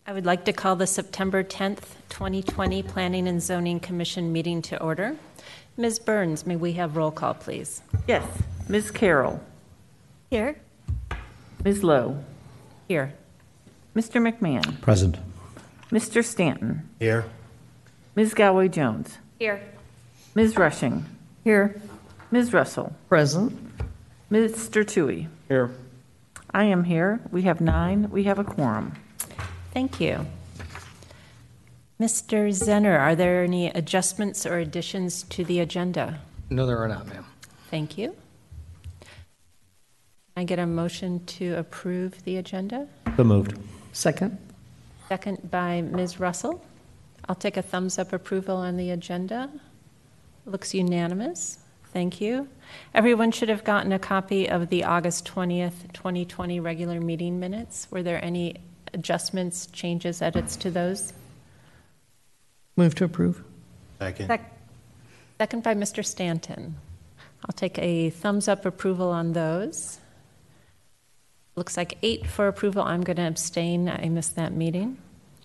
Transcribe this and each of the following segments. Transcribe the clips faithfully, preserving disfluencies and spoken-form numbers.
I would like to call the September tenth, twenty twenty Planning and Zoning Commission meeting to order. Miz Burns, may we have roll call, please? Yes. Miz Carroll. Here. Miz Lowe. Here. Mister McMahon. Present. Mister Stanton. Here. Miz Galway-Jones. Here. Miz Rushing. Here. Miz Russell. Present. Mister Toohey. Here. I am here. We have nine. We have a quorum. Thank you. Mister Zenner, are there any adjustments or additions to the agenda? No, there are not, ma'am. Thank you. Can I get a motion to approve the agenda? So moved. Second. Second by Miz Russell. I'll take a thumbs up approval on the agenda. Looks unanimous. Thank you. Everyone should have gotten a copy of the August twentieth, twenty twenty regular meeting minutes. Were there any adjustments, changes, edits to those? Move to approve. Second. Sec- Second by Mister Stanton. I'll take a thumbs up approval on those. Looks like eight for approval. I'm going to abstain. I missed that meeting.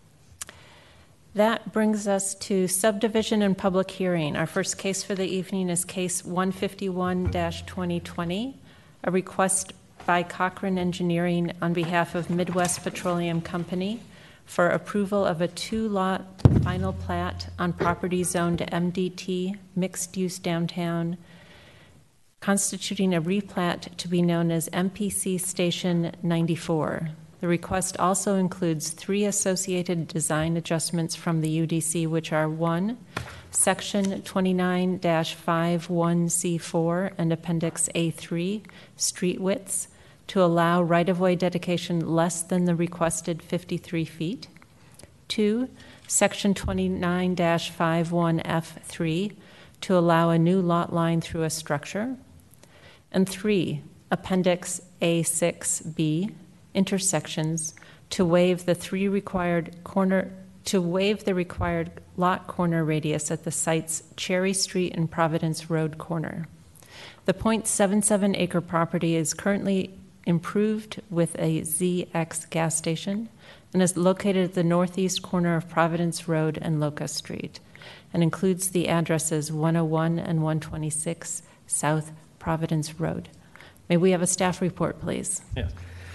That brings us to subdivision and public hearing. Our first case for the evening is case one fifty-one dash twenty twenty, a request by Cochrane Engineering on behalf of Midwest Petroleum Company for approval of a two-lot final plat on property zoned M D T, mixed-use downtown, constituting a replat to be known as M P C Station ninety-four. The request also includes three associated design adjustments from the U D C, which are one, Section twenty-nine dash fifty-one C four and Appendix A three, street widths, to allow right-of-way dedication less than the requested fifty-three feet. Two, Section twenty-nine dash fifty-one F three, to allow a new lot line through a structure. And three, Appendix A six B, intersections, to waive the three required corner to waive the required lot corner radius at the site's Cherry Street and Providence Road corner. The point seven seven acre property is currently improved with a Z X gas station and is located at the northeast corner of Providence Road and Locust Street, and includes the addresses one oh one and one twenty-six South Providence Road. May we have a staff report, please? Yes.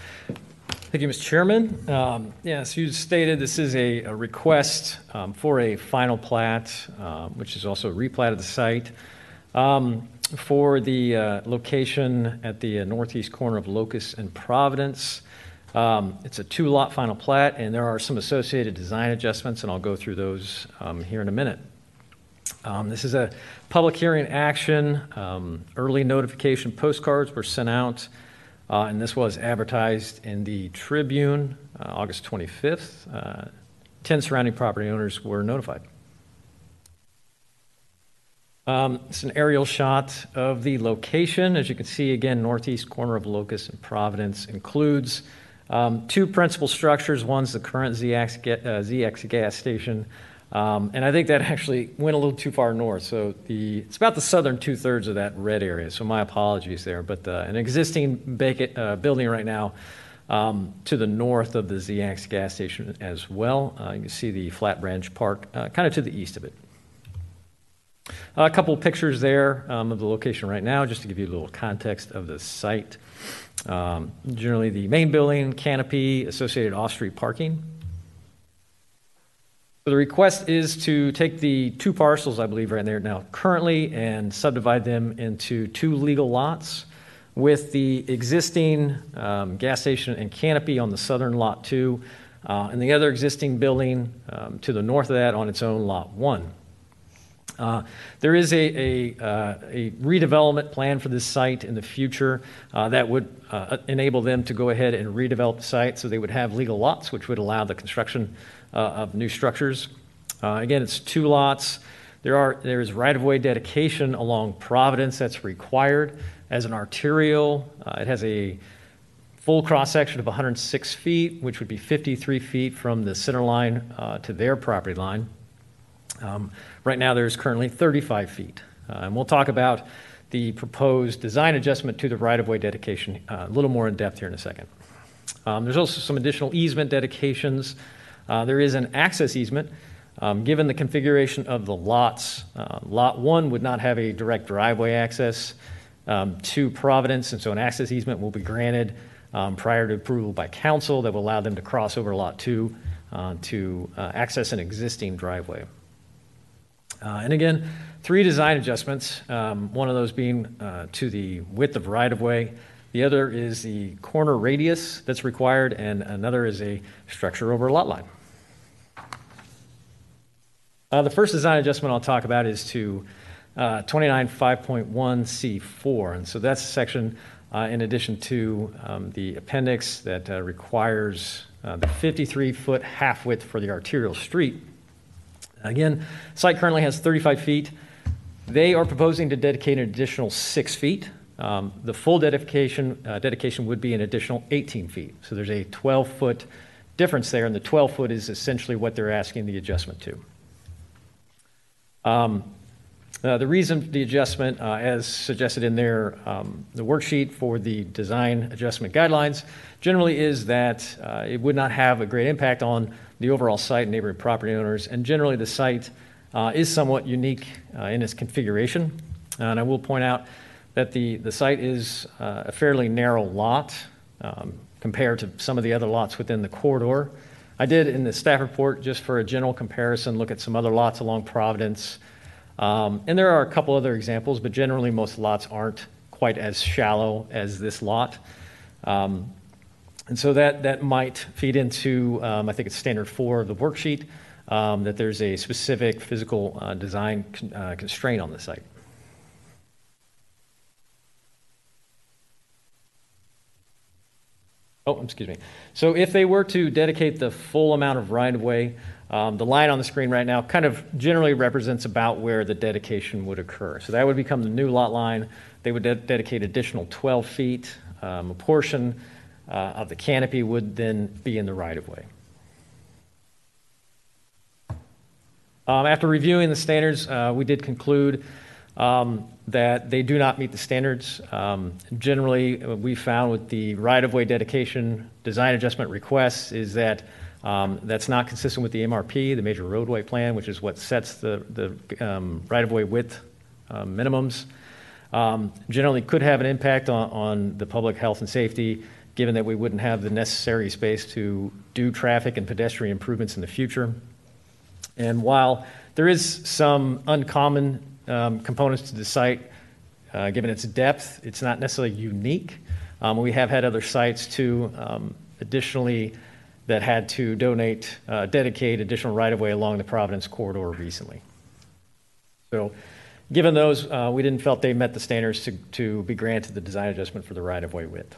Thank you, Mister Chairman. Um, yes, you stated this is a, a request um, for a final plat, uh, which is also a replat of the site, um, for the uh, location at the uh, northeast corner of Locust and Providence. Um, it's a two-lot final plat, and there are some associated design adjustments, and I'll go through those um, here in a minute. Um, this is a public hearing action. Um, early notification postcards were sent out, uh, and this was advertised in the Tribune uh, August twenty-fifth. Uh, ten surrounding property owners were notified. Um, it's an aerial shot of the location. As you can see, again, northeast corner of Locust and Providence includes um, two principal structures. One's the current Z X, uh, Z X gas station. Um, and I think that actually went a little too far north. So the it's about the southern two-thirds of that red area. So my apologies there. But uh, an existing vacant, uh, building right now um, to the north of the Z X gas station as well. Uh, you can see the Flat Branch Park uh, kind of to the east of it. Uh, a couple of pictures there um, of the location right now, just to give you a little context of the site. Um, generally, the main building, canopy, associated off-street parking. So the request is to take the two parcels, I believe, right there now currently, and subdivide them into two legal lots, with the existing um, gas station and canopy on the southern lot two, uh, and the other existing building um, to the north of that on its own lot one. Uh, there is a, a, uh, a redevelopment plan for this site in the future uh, that would uh, enable them to go ahead and redevelop the site, so they would have legal lots, which would allow the construction uh, of new structures. Uh, again, it's two lots. There are there is right-of-way dedication along Providence that's required as an arterial. Uh, it has a full cross-section of one hundred six feet, which would be fifty-three feet from the center line uh, to their property line. Um, right now, there's currently thirty-five feet. Uh, and we'll talk about the proposed design adjustment to the right-of-way dedication uh, a little more in depth here in a second. Um, there's also some additional easement dedications Uh, There is an access easement. Um, Given the configuration of the lots, uh, Lot one would not have a direct driveway access um, to Providence, and so an access easement will be granted um, prior to approval by council that will allow them to cross over Lot two uh, to uh, access an existing driveway. Uh, And again, three design adjustments, um, one of those being uh, to the width of right-of-way. The other is the corner radius that's required, and another is a structure over lot line. Uh, The first design adjustment I'll talk about is to uh, twenty-nine five point one C four. And so that's a section uh, in addition to um, the appendix that uh, requires uh, the fifty-three foot half width for the arterial street. Again, site currently has thirty-five feet. They are proposing to dedicate an additional six feet. Um, The full dedication, uh, dedication would be an additional eighteen feet. So there's a twelve foot difference there, and the twelve foot is essentially what they're asking the adjustment to. Um, uh, The reason for the adjustment, uh, as suggested in their, um, the worksheet for the design adjustment guidelines, generally is that uh, it would not have a great impact on the overall site and neighboring property owners, and generally the site uh, is somewhat unique uh, in its configuration. And I will point out that the, the site is uh, a fairly narrow lot um, compared to some of the other lots within the corridor. I did, in the staff report, just for a general comparison, look at some other lots along Providence. Um, and there are a couple other examples, but generally most lots aren't quite as shallow as this lot. Um, and so that, that might feed into, um, I think it's standard four of the worksheet, um, that there's a specific physical uh, design con- uh, constraint on the site. Oh, excuse me. So if they were to dedicate the full amount of right-of-way, um, the line on the screen right now kind of generally represents about where the dedication would occur. So that would become the new lot line. They would de- dedicate additional twelve feet. Um, a portion uh, of the canopy would then be in the right-of-way. Um, after reviewing the standards, uh, we did conclude Um, that they do not meet the standards. Um, generally, what we found with the right-of-way dedication design adjustment requests is that um, that's not consistent with the M R P, the Major Roadway Plan, which is what sets the, the um, right-of-way width um, minimums. Um, generally could have an impact on, on the public health and safety, given that we wouldn't have the necessary space to do traffic and pedestrian improvements in the future. And while there is some uncommon Um, components to the site, uh, given its depth, it's not necessarily unique. Um, we have had other sites too, um, additionally, that had to donate, uh, dedicate additional right-of-way along the Providence corridor recently. So given those, uh, we didn't felt they met the standards to, to be granted the design adjustment for the right-of-way width.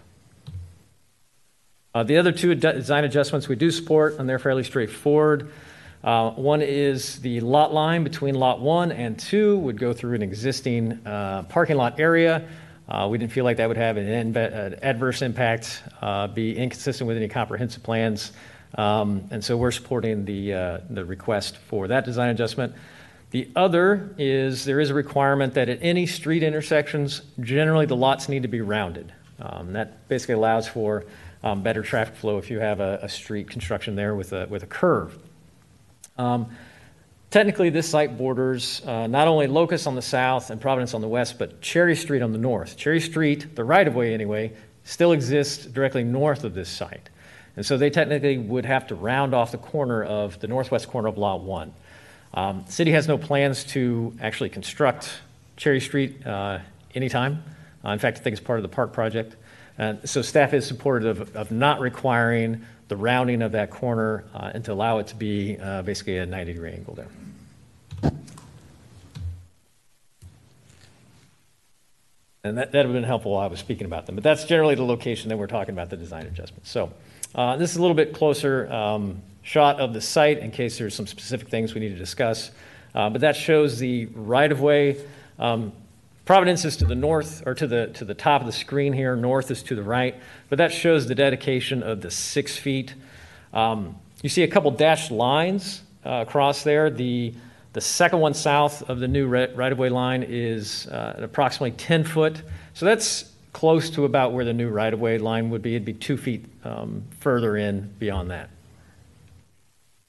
Uh, the other two ad- design adjustments we do support, and they're fairly straightforward. Uh, one is the lot line between lot one and two would go through an existing uh, parking lot area. Uh, we didn't feel like that would have an, in- an adverse impact, uh, be inconsistent with any comprehensive plans. Um, and so we're supporting the, uh, the request for that design adjustment. The other is there is a requirement that at any street intersections, generally the lots need to be rounded. Um, that basically allows for um, better traffic flow if you have a, a street construction there with a, with a curve. Um, technically, this site borders uh, not only Locust on the south and Providence on the west, but Cherry Street on the north. Cherry Street, the right-of-way anyway, still exists directly north of this site. And so they technically would have to round off the corner of the northwest corner of Lot one. Um, the city has no plans to actually construct Cherry Street uh, anytime. Uh, in fact, I think it's part of the park project. Uh, so staff is supportive of, of not requiring the rounding of that corner uh, and to allow it to be uh, basically a ninety degree angle there. And that, that would have been helpful while I was speaking about them. But that's generally the location that we're talking about the design adjustments. So uh, this is a little bit closer um, shot of the site in case there's some specific things we need to discuss. Uh, but that shows the right-of-way. Um, Providence is to the north, or to the to the top of the screen here. North is to the right, but that shows the dedication of the six feet. Um, you see a couple dashed lines uh, across there. The the second one south of the new right-of-way line is uh, approximately ten foot. So that's close to about where the new right-of-way line would be. It'd be two feet um, further in beyond that.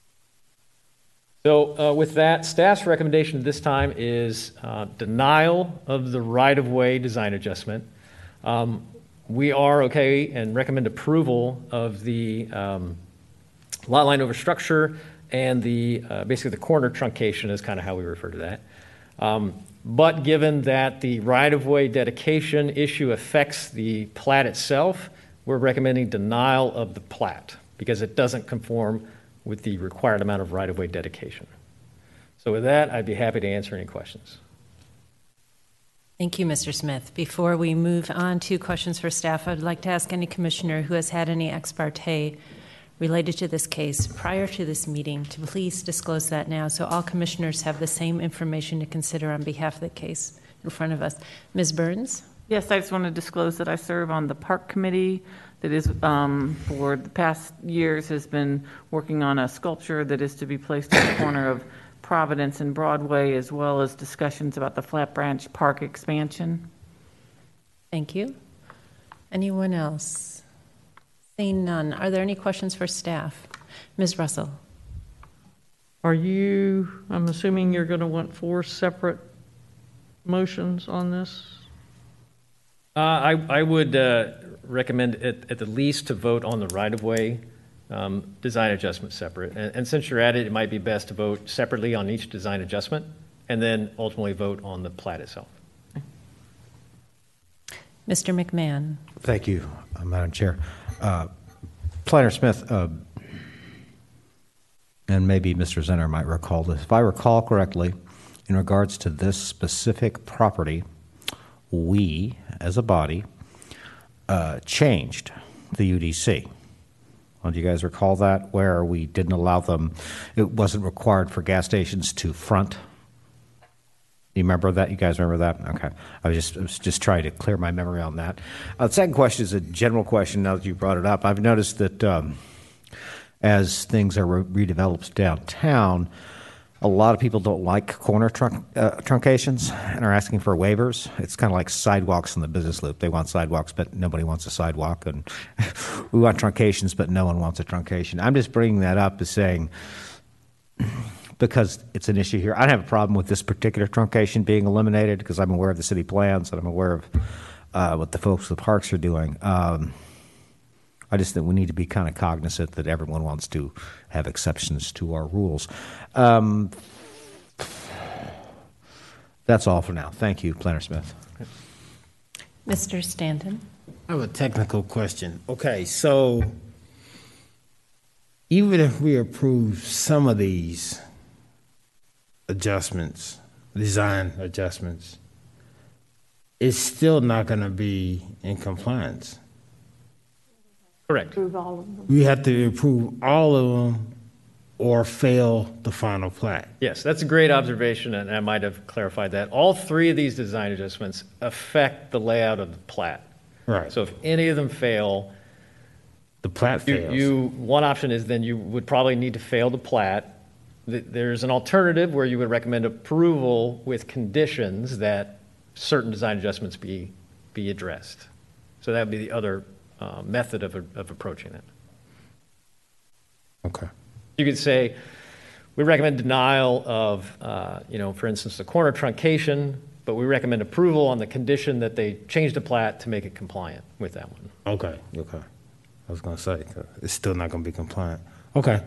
So uh, with that, staff's recommendation at this time is uh, denial of the right-of-way design adjustment. Um, We are okay and recommend approval of the um, lot line over structure and the, uh, basically the corner truncation is kind of how we refer to that. Um, But given that the right-of-way dedication issue affects the plat itself, we're recommending denial of the plat because it doesn't conform with the required amount of right-of-way dedication. So with that, I'd be happy to answer any questions. Thank you, Mister Smith. Before we move on to questions for staff, I'd like to ask any commissioner who has had any ex parte related to this case prior to this meeting to please disclose that now so all commissioners have the same information to consider on behalf of the case in front of us. Miz Burns? Yes, I just want to disclose that I serve on the Park Committee that is, um, for the past years, has been working on a sculpture that is to be placed at the corner of Providence and Broadway, as well as discussions about the Flat Branch Park expansion. Thank you. Anyone else? Seeing none, are there any questions for staff? Miz Russell? Are you, I'm assuming you're going to want four separate motions on this? Uh, I, I would uh, recommend at, at the least to vote on the right-of-way um, design adjustment separate. And, and since you're at it, it might be best to vote separately on each design adjustment and then ultimately vote on the plat itself. Mister McMahon? Thank you, uh, Madam Chair. Uh, Planner Smith, uh, and maybe Mister Zenner might recall this. If I recall correctly, in regards to this specific property, we, as a body, uh, changed the U D C. Well, do you guys recall that, where we didn't allow them, it wasn't required for gas stations to front? Do you remember that? You guys remember that? Okay. I was just I was just trying to clear my memory on that. Uh, the second question is a general question now that you brought it up. I've noticed that um, as things are re- redeveloped downtown, a lot of people don't like corner trunk, uh, truncations and are asking for waivers. It's kind of like sidewalks in the business loop. They want sidewalks, but nobody wants a sidewalk. And we want truncations, but no one wants a truncation. I'm just bringing that up as saying, because it's an issue here. I don't have a problem with this particular truncation being eliminated because I'm aware of the city plans and I'm aware of uh, what the folks with the parks are doing. Um, I just think we need to be kind of cognizant that everyone wants to have exceptions to our rules. Um, that's all for now. Thank you, Planner Smith. Mister Stanton? I have a technical question. Okay, so even if we approve some of these adjustments, design adjustments, it's still not going to be in compliance. Correct. We have to approve all of them or fail the final plat. Yes, that's a great observation, and I might have clarified that. All three of these design adjustments affect the layout of the plat. Right. So if any of them fail, The plat you, fails. you one option is then you would probably need to fail the plat. Th- There's an alternative where you would recommend approval with conditions that certain design adjustments be be addressed. So that would be the other uh, method of of approaching it. Okay. You could say, we recommend denial of, uh, you know, for instance, the corner truncation, but we recommend approval on the condition that they change the plat to make it compliant with that one. Okay. Okay. I was going to say, 'cause it's still not going to be compliant. Okay.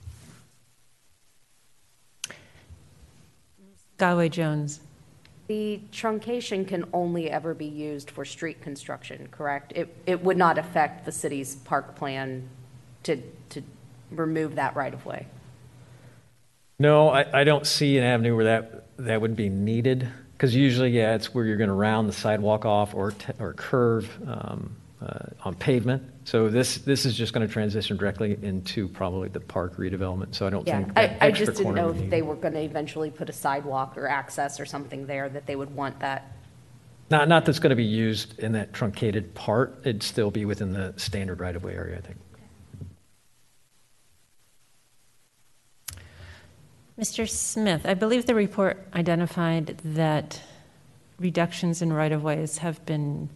Galway Jones? The truncation can only ever be used for street construction, correct? It, it would not affect the city's park plan to, to remove that right of way. No, I, I don't see an avenue where that, that would be needed, because usually, yeah, it's where you're going to round the sidewalk off or, t- or curve um, uh, on pavement. So this, this is just going to transition directly into probably the park redevelopment, so I don't Yeah, think that I, I extra just didn't corner know would if be- they were going to eventually put a sidewalk or access or something there, that they would want that. Not, not that's going to be used in that truncated part. It'd still be within the standard right-of-way area, I think. Mister Smith, I believe the report identified that reductions in right-of-ways have been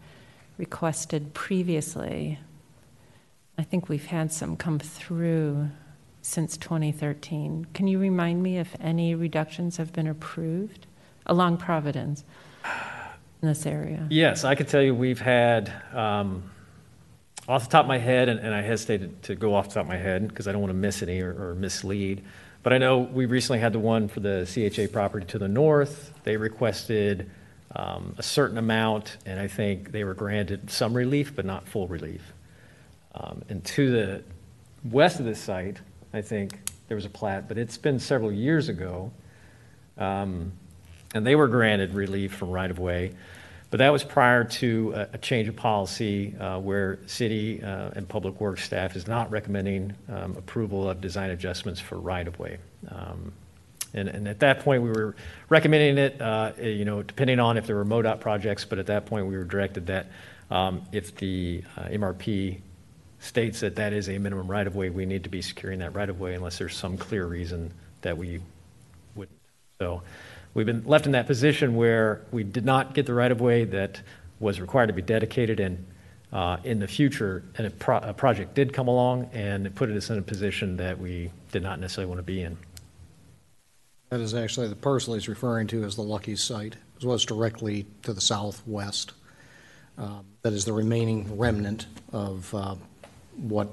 requested previously. I think we've had some come through. since twenty thirteen. Can you remind me if any reductions have been approved along Providence in this area? Yes, I can tell you we've had, um, off the top of my head, and, and I hesitated to go off the top of my head because I don't want to miss any or, or mislead, but I know we recently had the one for the C H A property to the north. They requested um, a certain amount, and I think they were granted some relief, but not full relief. Um, and to the west of this site, I think there was a plat, but it's been several years ago, um, and they were granted relief from right-of-way. But that was prior to a, a change of policy uh, where city uh, and public works staff is not recommending um, approval of design adjustments for right-of-way. Um, and, and at that point, we were recommending it, uh, you know, depending on if there were MoDOT projects, but at that point, we were directed that um, if the uh, M R P states that that is a minimum right-of-way, we need to be securing that right-of-way unless there's some clear reason that we wouldn't. So we've been left in that position where we did not get the right-of-way that was required to be dedicated, and uh, in the future, and a, pro- a project did come along, and it put us in a position that we did not necessarily want to be in. That is actually the parcel he's referring to as the Lucky site, as well as directly to the southwest. Um, that is the remaining remnant of uh, what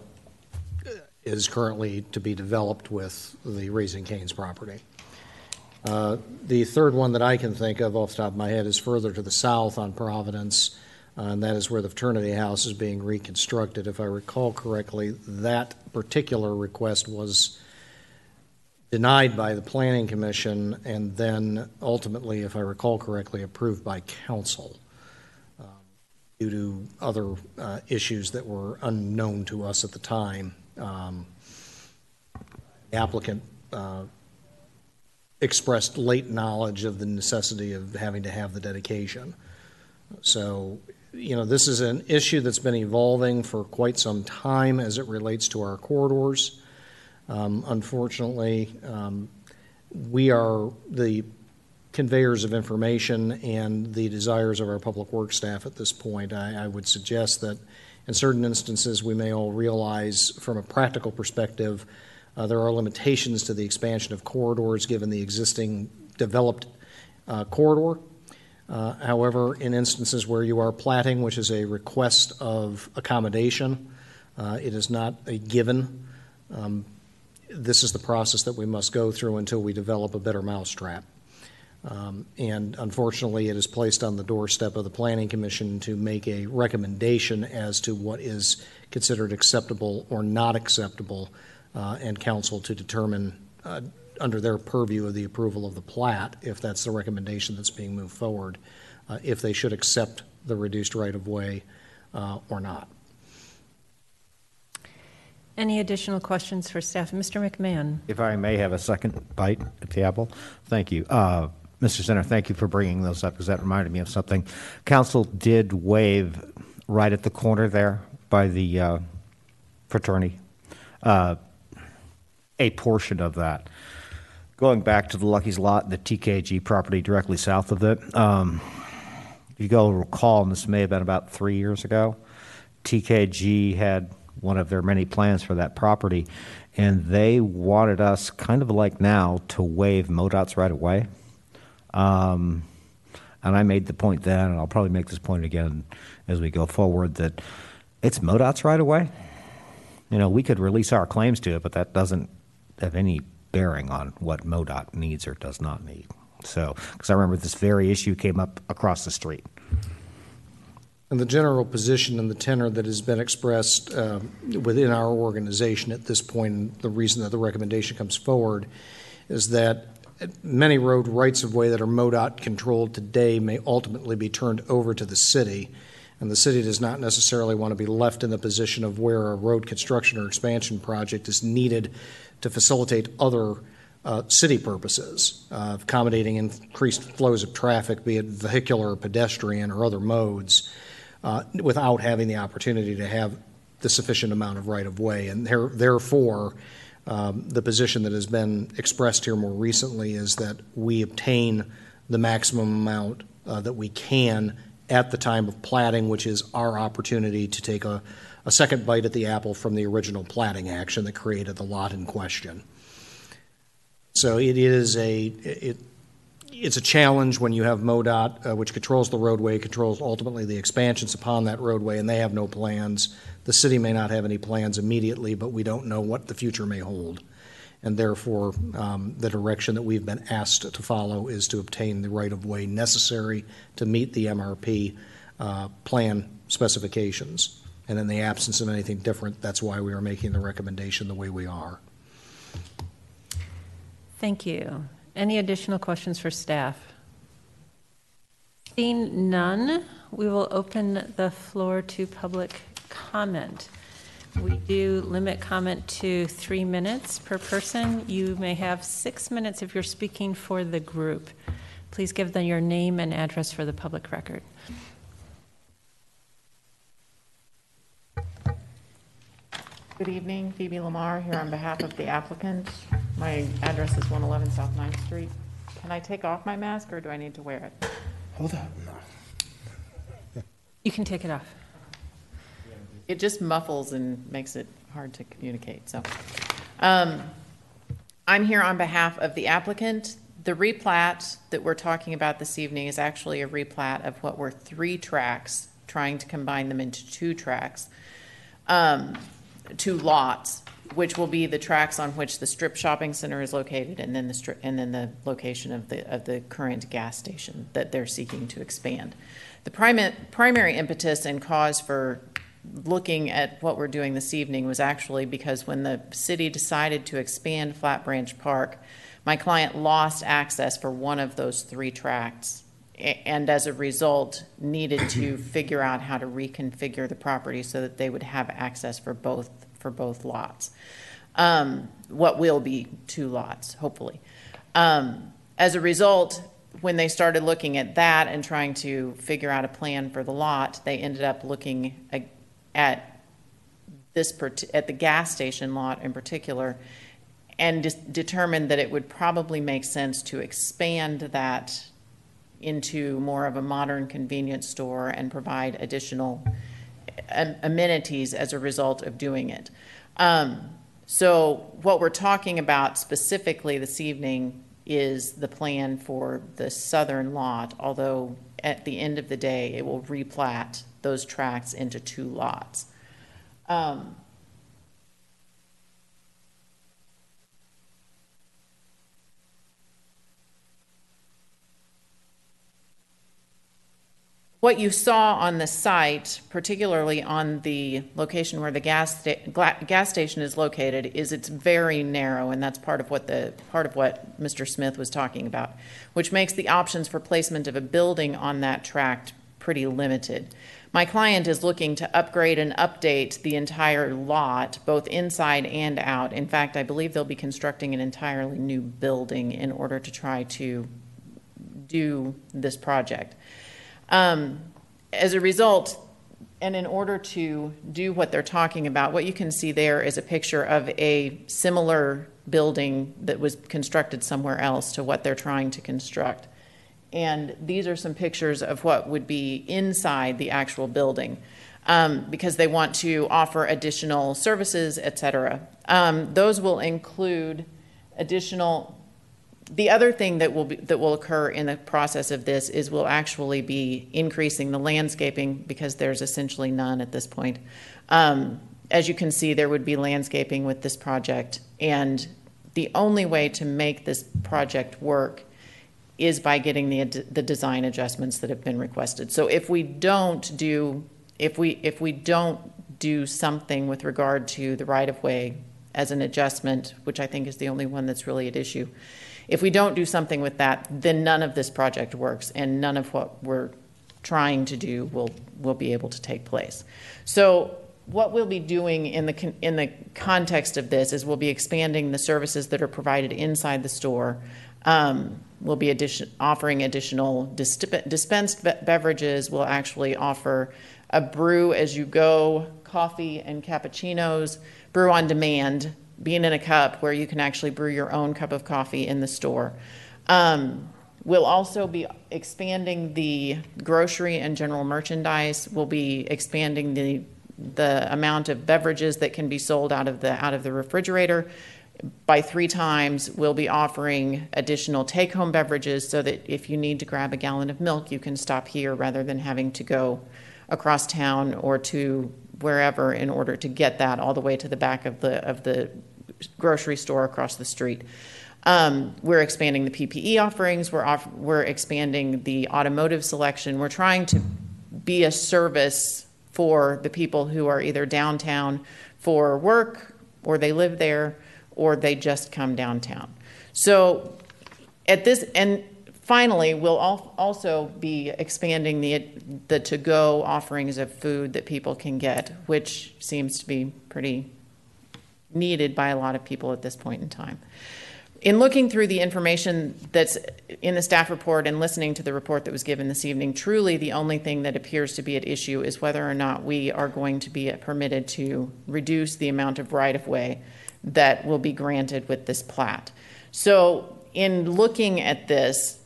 is currently to be developed with the Raising Cane's property. Uh, the third one that I can think of off the top of my head is further to the south on Providence, uh, and that is where the fraternity house is being reconstructed. If I recall correctly, that particular request was denied by the Planning Commission and then ultimately, if I recall correctly, approved by council uh, due to other uh, issues that were unknown to us at the time. Um, the applicant uh, expressed late knowledge of the necessity of having to have the dedication. So, you know, this is an issue that's been evolving for quite some time as it relates to our corridors. Um, unfortunately, um, we are the conveyors of information and the desires of our public works staff at this point. I, I would suggest that in certain instances we may all realize from a practical perspective uh, there are limitations to the expansion of corridors given the existing developed uh, corridor. Uh, however, in instances where you are platting, which is a request of accommodation, uh, it is not a given. Um, This is the process that we must go through until we develop a better mousetrap. Um, and unfortunately, it is placed on the doorstep of the Planning Commission to make a recommendation as to what is considered acceptable or not acceptable, uh, and council to determine uh, under their purview of the approval of the plat, if that's the recommendation that's being moved forward, uh, if they should accept the reduced right-of-way uh, or not. Any additional questions for staff? Mister McMahon. If I may have a second bite at the apple. Thank you. Uh, Mister Center, thank you for bringing those up because that reminded me of something. Council did waive right at the corner there by the uh, fraternity uh, a portion of that. Going back to the Lucky's lot, the T K G property directly south of it, um, if you go recall, and this may have been about three years ago, T K G had one of their many plans for that property, and they wanted us, kind of like now, to waive MoDOT's right of way. Um, and I made the point then, and I'll probably make this point again as we go forward, that it's MoDOT's right of way. You know, we could release our claims to it, but that doesn't have any bearing on what MoDOT needs or does not need. So, because I remember this very issue came up across the street. And the general position and the tenor that has been expressed uh, within our organization at this point, the reason that the recommendation comes forward, is that many road rights-of-way that are MoDOT controlled today may ultimately be turned over to the city, and the city does not necessarily want to be left in the position of where a road construction or expansion project is needed to facilitate other uh, city purposes, uh, accommodating increased flows of traffic, be it vehicular or pedestrian or other modes, Uh, without having the opportunity to have the sufficient amount of right-of-way. And there, therefore, um, the position that has been expressed here more recently is that we obtain the maximum amount uh, that we can at the time of platting, which is our opportunity to take a, a second bite at the apple from the original platting action that created the lot in question. So it is a, it, it's a challenge when you have MoDOT, uh, which controls the roadway, controls ultimately the expansions upon that roadway, and they have no plans. The city may not have any plans immediately, but we don't know what the future may hold. And therefore, um, the direction that we've been asked to follow is to obtain the right-of-way necessary to meet the M R P uh, plan specifications. And in the absence of anything different, that's why we are making the recommendation the way we are. Thank you. Any additional questions for staff? Seeing none, we will open the floor to public comment. We do limit comment to three minutes per person. You may have six minutes if you're speaking for the group. Please give them your name and address for the public record. Good evening, Phoebe Lamar here on behalf of the applicant. My address is one eleven South ninth Street. Can I take off my mask or do I need to wear it? Hold up. No. You can take it off. It just muffles and makes it hard to communicate. So um, I'm here on behalf of the applicant. The replat that we're talking about this evening is actually a replat of what were three tracks, trying to combine them into two tracks. Um, two lots, which will be the tracks on which the strip shopping center is located, and then the strip, and then the location of the of the current gas station that they're seeking to expand. The primi- primary impetus and cause for looking at what we're doing this evening was actually because when the city decided to expand Flat Branch Park, my client lost access for one of those three tracts, and as a result needed to figure out how to reconfigure the property so that they would have access for both for both lots. Um, what will be two lots, hopefully. Um, as a result, when they started looking at that and trying to figure out a plan for the lot, they ended up looking at, at this at the gas station lot in particular, and de- determined that it would probably make sense to expand that into more of a modern convenience store and provide additional amenities as a result of doing it. Um, so what we're talking about specifically this evening is the plan for the southern lot, although at the end of the day it will replat those tracts into two lots. Um, What you saw on the site, particularly on the location where the gas sta- gas station is located, is it's very narrow, and that's part of what the part of what Mister Smith was talking about, which makes the options for placement of a building on that tract pretty limited. My client is looking to upgrade and update the entire lot, both inside and out. In fact, I believe they'll be constructing an entirely new building in order to try to do this project. Um, as a result, and in order to do what they're talking about, what you can see there is a picture of a similar building that was constructed somewhere else to what they're trying to construct. And these are some pictures of what would be inside the actual building, um, because they want to offer additional services, et cetera. Um, those will include additional. The other thing that will be, that will occur in the process of this is we'll actually be increasing the landscaping, because there's essentially none at this point. Um, as you can see, there would be landscaping with this project, and the only way to make this project work is by getting the the design adjustments that have been requested. So if we don't do if we if we don't do something with regard to the right-of-way as an adjustment, which I think is the only one that's really at issue, if we don't do something with that, then none of this project works, and none of what we're trying to do will will be able to take place. So what we'll be doing in the in the context of this is we'll be expanding the services that are provided inside the store. Um, we'll be addition, offering additional disp- dispensed be- beverages. We'll actually offer a brew as you go, coffee and cappuccinos, brew on demand, being in a cup where you can actually brew your own cup of coffee in the store. Um, we'll also be expanding the grocery and general merchandise. We'll be expanding the the amount of beverages that can be sold out of the out of the refrigerator by three times. We'll be offering additional take-home beverages so that if you need to grab a gallon of milk, you can stop here rather than having to go across town or to wherever in order to get that all the way to the back of the of the grocery store across the street. Um, we're expanding the P P E offerings. We're off, we're expanding the automotive selection. We're trying to be a service for the people who are either downtown for work, or they live there, or they just come downtown. So at this, and finally, we'll al- also be expanding the the to-go offerings of food that people can get, which seems to be pretty needed by a lot of people at this point in time. In looking through the information that's in the staff report and listening to the report that was given this evening, truly the only thing that appears to be at issue is whether or not we are going to be permitted to reduce the amount of right-of-way that will be granted with this plat. So in looking at this,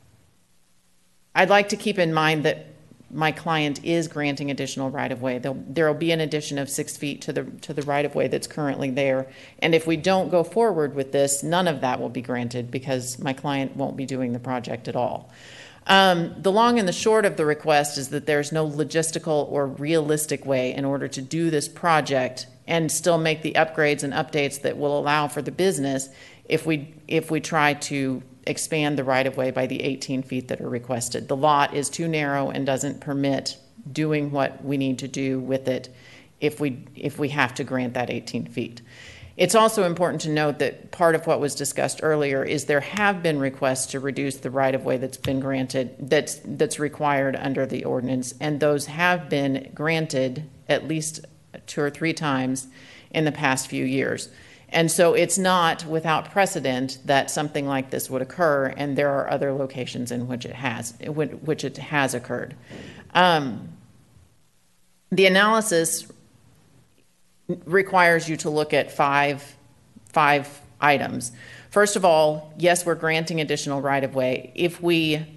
I'd like to keep in mind that my client is granting additional right-of-way. There will be an addition of six feet to the to the right-of-way that's currently there. And if we don't go forward with this, none of that will be granted because my client won't be doing the project at all. Um, the long and the short of the request is that there's no logistical or realistic way in order to do this project and still make the upgrades and updates that will allow for the business if we if we try to expand the right-of-way by the eighteen feet that are requested. The lot is too narrow and doesn't permit doing what we need to do with it if we if we have to grant that eighteen feet. It's also important to note that part of what was discussed earlier is there have been requests to reduce the right-of-way that's been granted, that's that's required under the ordinance, and those have been granted at least two or three times in the past few years. And so it's not without precedent that something like this would occur, and there are other locations in which it has, which it has occurred. Um, the analysis requires you to look at five, five items. First of all, yes, we're granting additional right-of-way. If we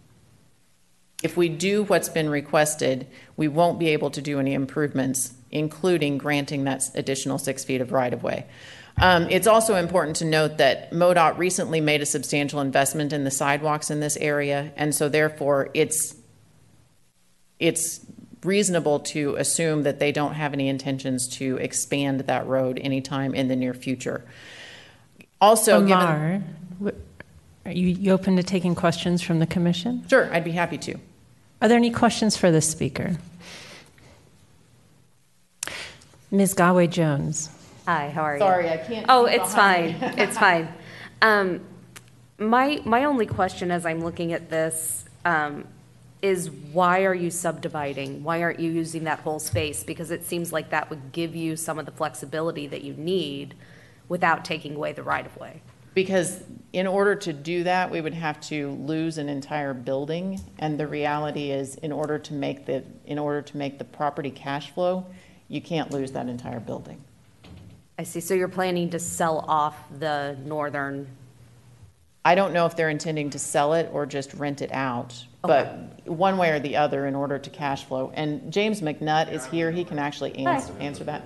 if we do what's been requested, we won't be able to do any improvements, including granting that additional six feet of right-of-way. Um, it's also important to note that MoDOT recently made a substantial investment in the sidewalks in this area, and so therefore it's it's reasonable to assume that they don't have any intentions to expand that road anytime in the near future. Also, Lamar, given, are you, you open to taking questions from the commission? Sure, I'd be happy to. Are there any questions for the speaker? Miz Galway-Jones. Hi, how are you? Sorry, I can't. Oh, see it's behind fine. me. It's fine. Um, my my only question as I'm looking at this um, is why are you subdividing? Why aren't you using that whole space? Because it seems like that would give you some of the flexibility that you need without taking away the right-of-way. Because in order to do that, we would have to lose an entire building, and the reality is, in order to make the in order to make the property cash flow, you can't lose that entire building. I see. So you're planning to sell off the northern. I don't know if they're intending to sell it or just rent it out, but one way or the other in order to cash flow. And James McNutt is here. He can actually answer, answer that.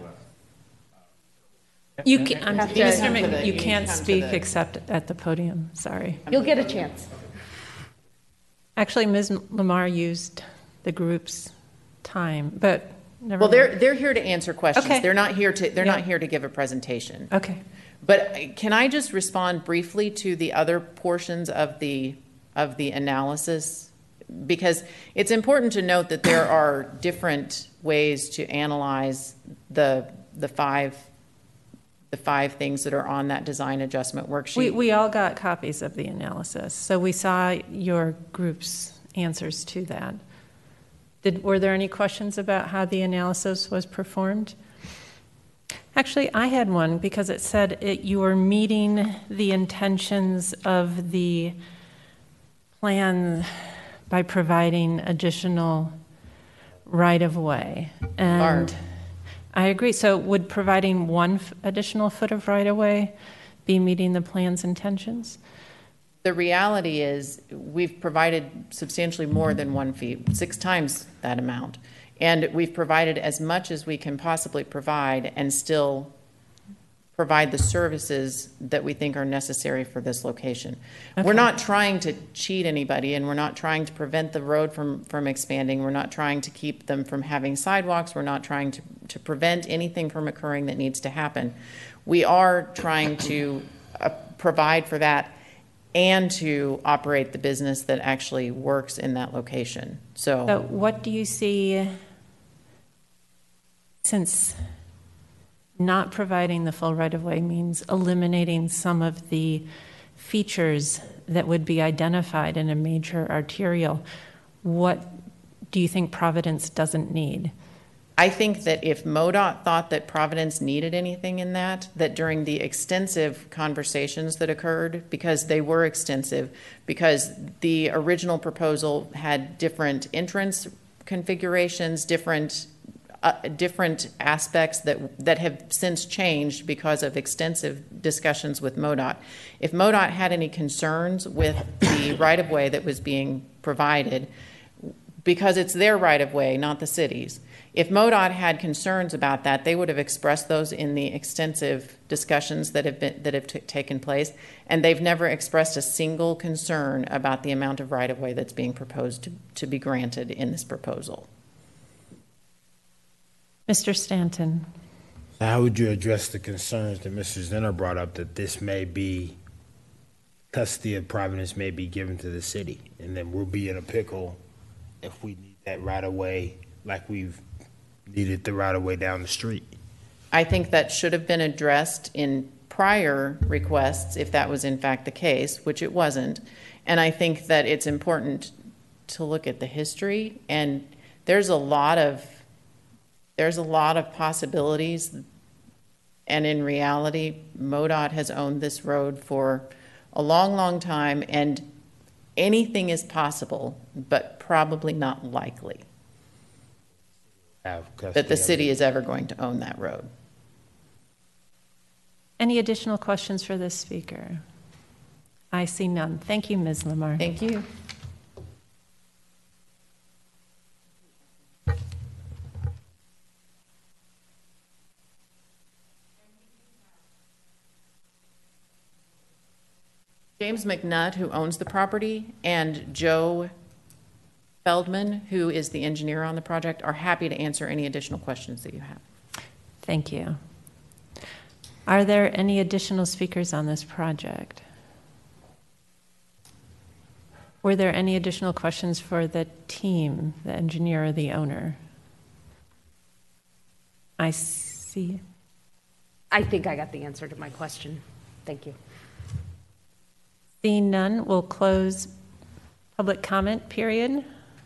You can, I'm, Have to- Mister come to Mc- the- you you can't come to speak the- except at the podium, sorry. You'll get a chance. Actually, Miz Lamar used the group's time, but never Well, mind. they're they're here to answer questions. Okay. They're not here to they're Yeah. not here to give a presentation. Okay. But can I just respond briefly to the other portions of the of the analysis? Because it's important to note that there are different ways to analyze the the five the five things that are on that design adjustment worksheet. We, we all got copies of the analysis, so we saw your group's answers to that. Did, were there any questions about how the analysis was performed? Actually, I had one because it said it, you were meeting the intentions of the plan by providing additional right-of-way. And Barb. I agree. So would providing one f- additional foot of right-of-way be meeting the plan's intentions? The reality is we've provided substantially more than one feet, six times that amount. And we've provided as much as we can possibly provide and still provide the services that we think are necessary for this location. Okay. We're not trying to cheat anybody, and we're not trying to prevent the road from, from expanding. We're not trying to keep them from having sidewalks. We're not trying to, to prevent anything from occurring that needs to happen. We are trying to uh, provide for that and to operate the business that actually works in that location. So, So what do you see, since not providing the full right-of-way means eliminating some of the features that would be identified in a major arterial, what do you think Providence doesn't need? I think that if MoDOT thought that Providence needed anything in that, that during the extensive conversations that occurred, because they were extensive, because the original proposal had different entrance configurations, different uh, different aspects that that have since changed because of extensive discussions with MoDOT. If MoDOT had any concerns with the right-of-way that was being provided, because it's their right-of-way, not the city's, if MoDOT had concerns about that, they would have expressed those in the extensive discussions that have been that have t- taken place, and they've never expressed a single concern about the amount of right-of-way that's being proposed to, to be granted in this proposal. Mister Stanton. How would you address the concerns that Mister Zenner brought up that this may be, custody of Providence may be given to the city, and then we'll be in a pickle if we need that right of way like we've needed the right of way down the street? I think that should have been addressed in prior requests if that was in fact the case, which it wasn't. And I think that it's important to look at the history, and there's a lot of there's a lot of possibilities, and in reality, MoDOT has owned this road for a long, long time, and anything is possible, but probably not likely Have that custody the of city it. is ever going to own that road. Any additional questions for this speaker? I see none. Thank you, Miz Lamar. Thank you. James McNutt, who owns the property, and Joe Feldman, who is the engineer on the project, are happy to answer any additional questions that you have. Thank you. Are there any additional speakers on this project? Were there any additional questions for the team, the engineer or the owner? I see. I think I got the answer to my question. Thank you. Seeing none, we'll close public comment period.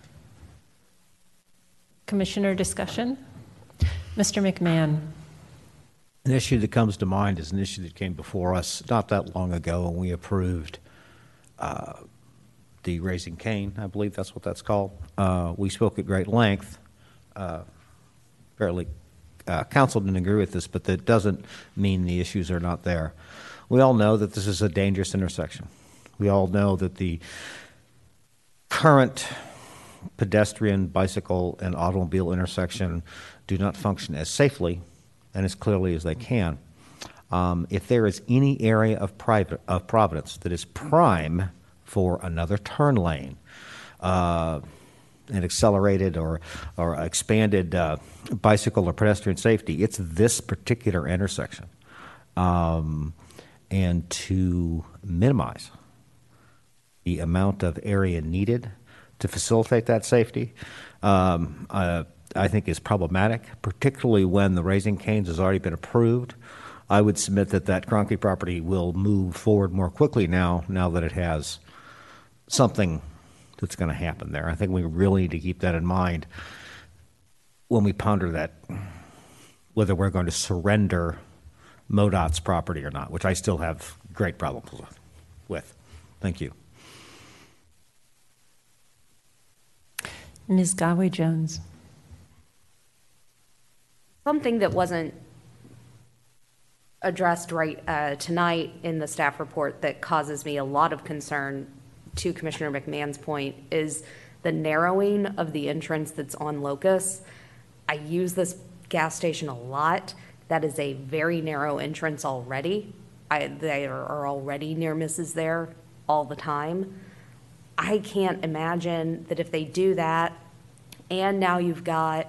Commissioner discussion. Mister McMahon. An issue that comes to mind is an issue that came before us not that long ago, and we approved uh, the Raising Cane, I believe that's what that's called. Uh, we spoke at great length. Uh, fairly, uh, council didn't agree with this, but that doesn't mean the issues are not there. We all know that this is a dangerous intersection. We all know that the current pedestrian, bicycle, and automobile intersection do not function as safely and as clearly as they can. Um, if there is any area of, private, of Providence that is prime for another turn lane, uh, an accelerated or, or expanded uh, bicycle or pedestrian safety, it's this particular intersection. Um, and to minimize the amount of area needed to facilitate that safety, um, uh, I think is problematic, particularly when the Raising Canes has already been approved. I would submit that that Cronky property will move forward more quickly now, now that it has something that's going to happen there. I think we really need to keep that in mind when we ponder that, whether we're going to surrender MoDOT's property or not, which I still have great problems with. Thank you. Miz Gawi Jones. Something that wasn't addressed right uh, tonight in the staff report that causes me a lot of concern, to Commissioner McMahon's point, is the narrowing of the entrance that's on Locust. I use this gas station a lot. That is a very narrow entrance already. I, they are already near misses there all the time. I can't imagine that if they do that, and now you've got,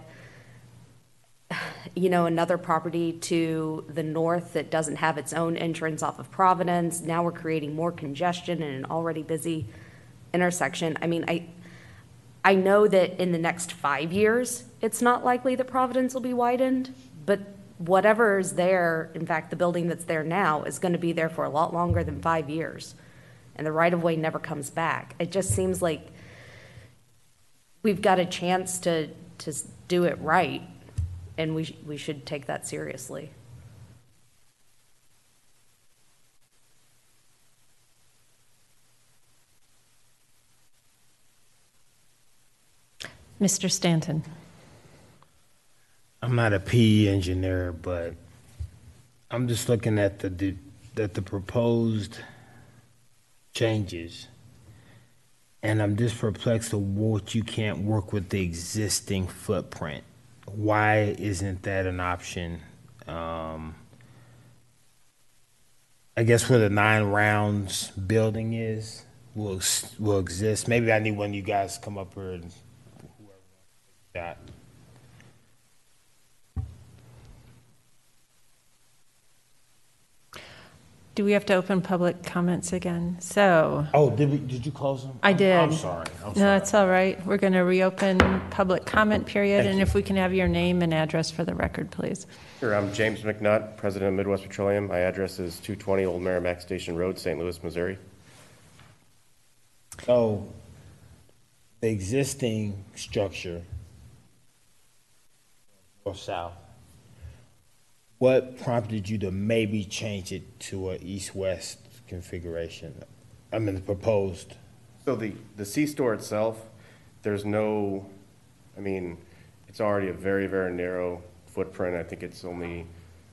you know, another property to the north that doesn't have its own entrance off of Providence. Now we're creating more congestion in an already busy intersection. I mean, I, I know that in the next five years, it's not likely that Providence will be widened, but whatever is there, in fact, the building that's there now is going to be there for a lot longer than five years. And the right-of-way never comes back. It just seems like we've got a chance to, to do it right, and we, sh- we should take that seriously. Mister Stanton. I'm not a P E engineer, but I'm just looking at the, the at the proposed changes, and I'm just perplexed of what you can't work with the existing footprint. Why isn't that an option? Um, I guess where the nine rounds building is will will exist. Maybe I need one of you guys to come up here and whoever that. Do we have to open public comments again? So, Oh, did we? Did you close them? I I'm- did. I'm sorry. I'm no, sorry. it's all right. We're going to reopen public comment period, Thank and you. if we can have your name and address for the record, please. Sure, I'm James McNutt, president of Midwest Petroleum. My address is two twenty Old Merrimack Station Road, Saint Louis, Missouri. So, the existing structure, north south, what prompted you to maybe change it to a east-west configuration? I mean, the proposed. So the, the C-store itself, there's no, I mean, it's already a very, very narrow footprint. I think it's only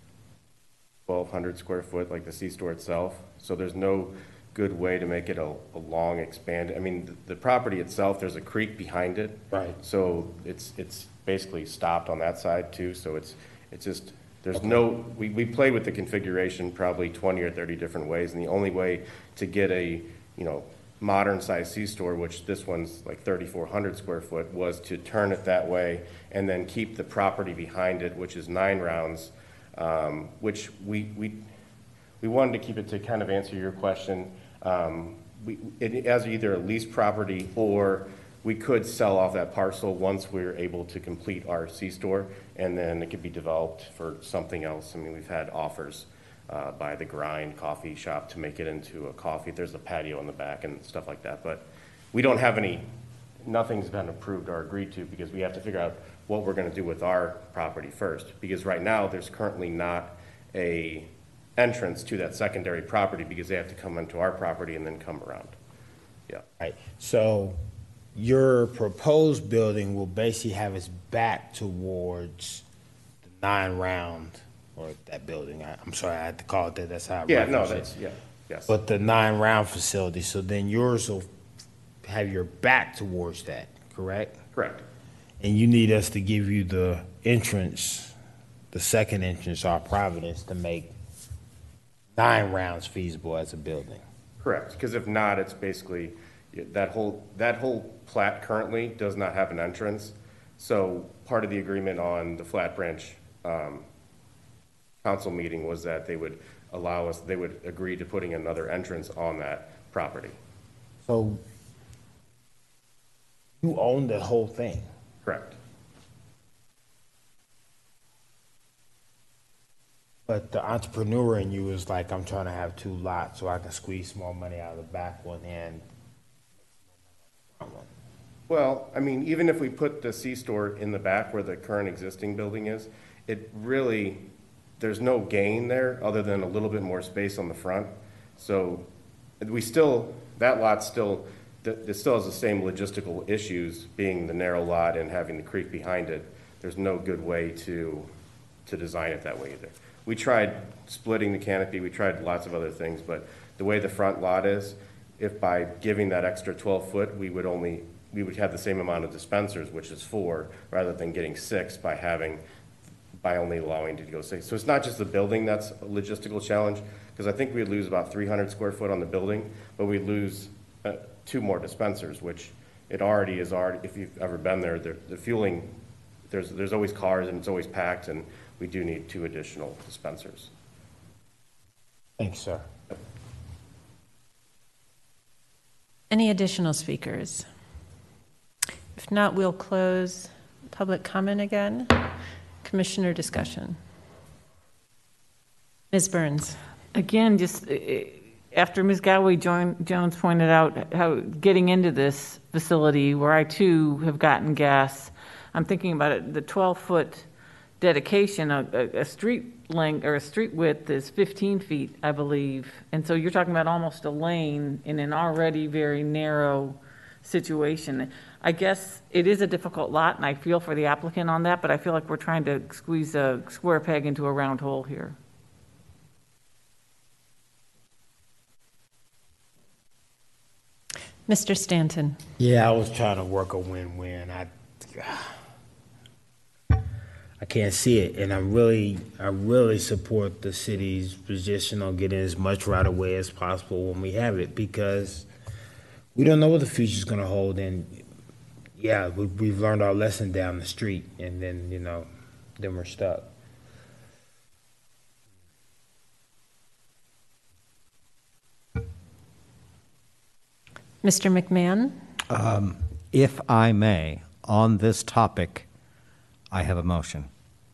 twelve hundred square foot, like the C-store itself. So there's no good way to make it a, a long expand. I mean, the, the property itself, there's a creek behind it. Right. So it's, it's basically stopped on that side too. So it's, it's just, there's no, we, we played with the configuration probably twenty or thirty different ways. And the only way to get a, you know, modern size C-store, which this one's like thirty-four hundred square foot, was to turn it that way and then keep the property behind it, which is nine rounds, um, which we, we, we wanted to keep it to kind of answer your question. Um, we, it, as either a leased property, or we could sell off that parcel once we're able to complete our C-store, and then it could be developed for something else. I mean, we've had offers uh, by the Grind Coffee Shop to make it into a coffee. There's a patio in the back and stuff like that, but we don't have any, nothing's been approved or agreed to, because we have to figure out what we're gonna do with our property first. Because right now, there's currently not a entrance to that secondary property, because they have to come into our property and then come around. Yeah. Right. So, your proposed building will basically have its back towards the nine round, or that building. I, I'm sorry, I had to call it that. That's how I Yeah, no, reference it. that's, yeah, yes. But the nine round facility, so then yours will have your back towards that, correct? Correct. And you need us to give you the entrance, the second entrance, our Providence, to make nine rounds feasible as a building. Correct, because if not, it's basically, that whole, that whole plat currently does not have an entrance. So part of the agreement on the Flat Branch um, council meeting was that they would allow us, they would agree to putting another entrance on that property. So you own the whole thing. Correct. But the entrepreneur in you is like, I'm trying to have two lots so I can squeeze more money out of the back one and. Well, I mean, even if we put the C-store in the back where the current existing building is, it really, there's no gain there other than a little bit more space on the front. So we still, that lot still, it still has the same logistical issues, being the narrow lot and having the creek behind it. There's no good way to, to design it that way either. We tried splitting the canopy, we tried lots of other things, but the way the front lot is, if by giving that extra twelve foot, we would only we would have the same amount of dispensers, which is four, rather than getting six by having, by only allowing to go six. So it's not just the building that's a logistical challenge, because I think we'd lose about three hundred square foot on the building, but we'd lose uh, two more dispensers, which it already is already, if you've ever been there, the the fueling, there's, there's always cars and it's always packed, and we do need two additional dispensers. Thanks, sir. Any additional speakers? If not, we'll close public comment again. Commissioner discussion. Miz Burns. Again, just uh, after Miz Galway join, Jones pointed out how getting into this facility where I too have gotten gas, I'm thinking about it, the twelve-foot dedication, a, a, a street length or a street width is fifteen feet, I believe. And so you're talking about almost a lane in an already very narrow situation. I guess it is a difficult lot, and I feel for the applicant on that, but I feel like we're trying to squeeze a square peg into a round hole here. Mister Stanton. Yeah, I was trying to work a win-win. I, I can't see it, and I really, I really support the city's position on getting as much right of way as possible when we have it, because we don't know what the future's going to hold. And yeah, we, we've learned our lesson down the street, and then you know, then we're stuck. Mister McMahon. Um, If I may, on this topic, I have a motion.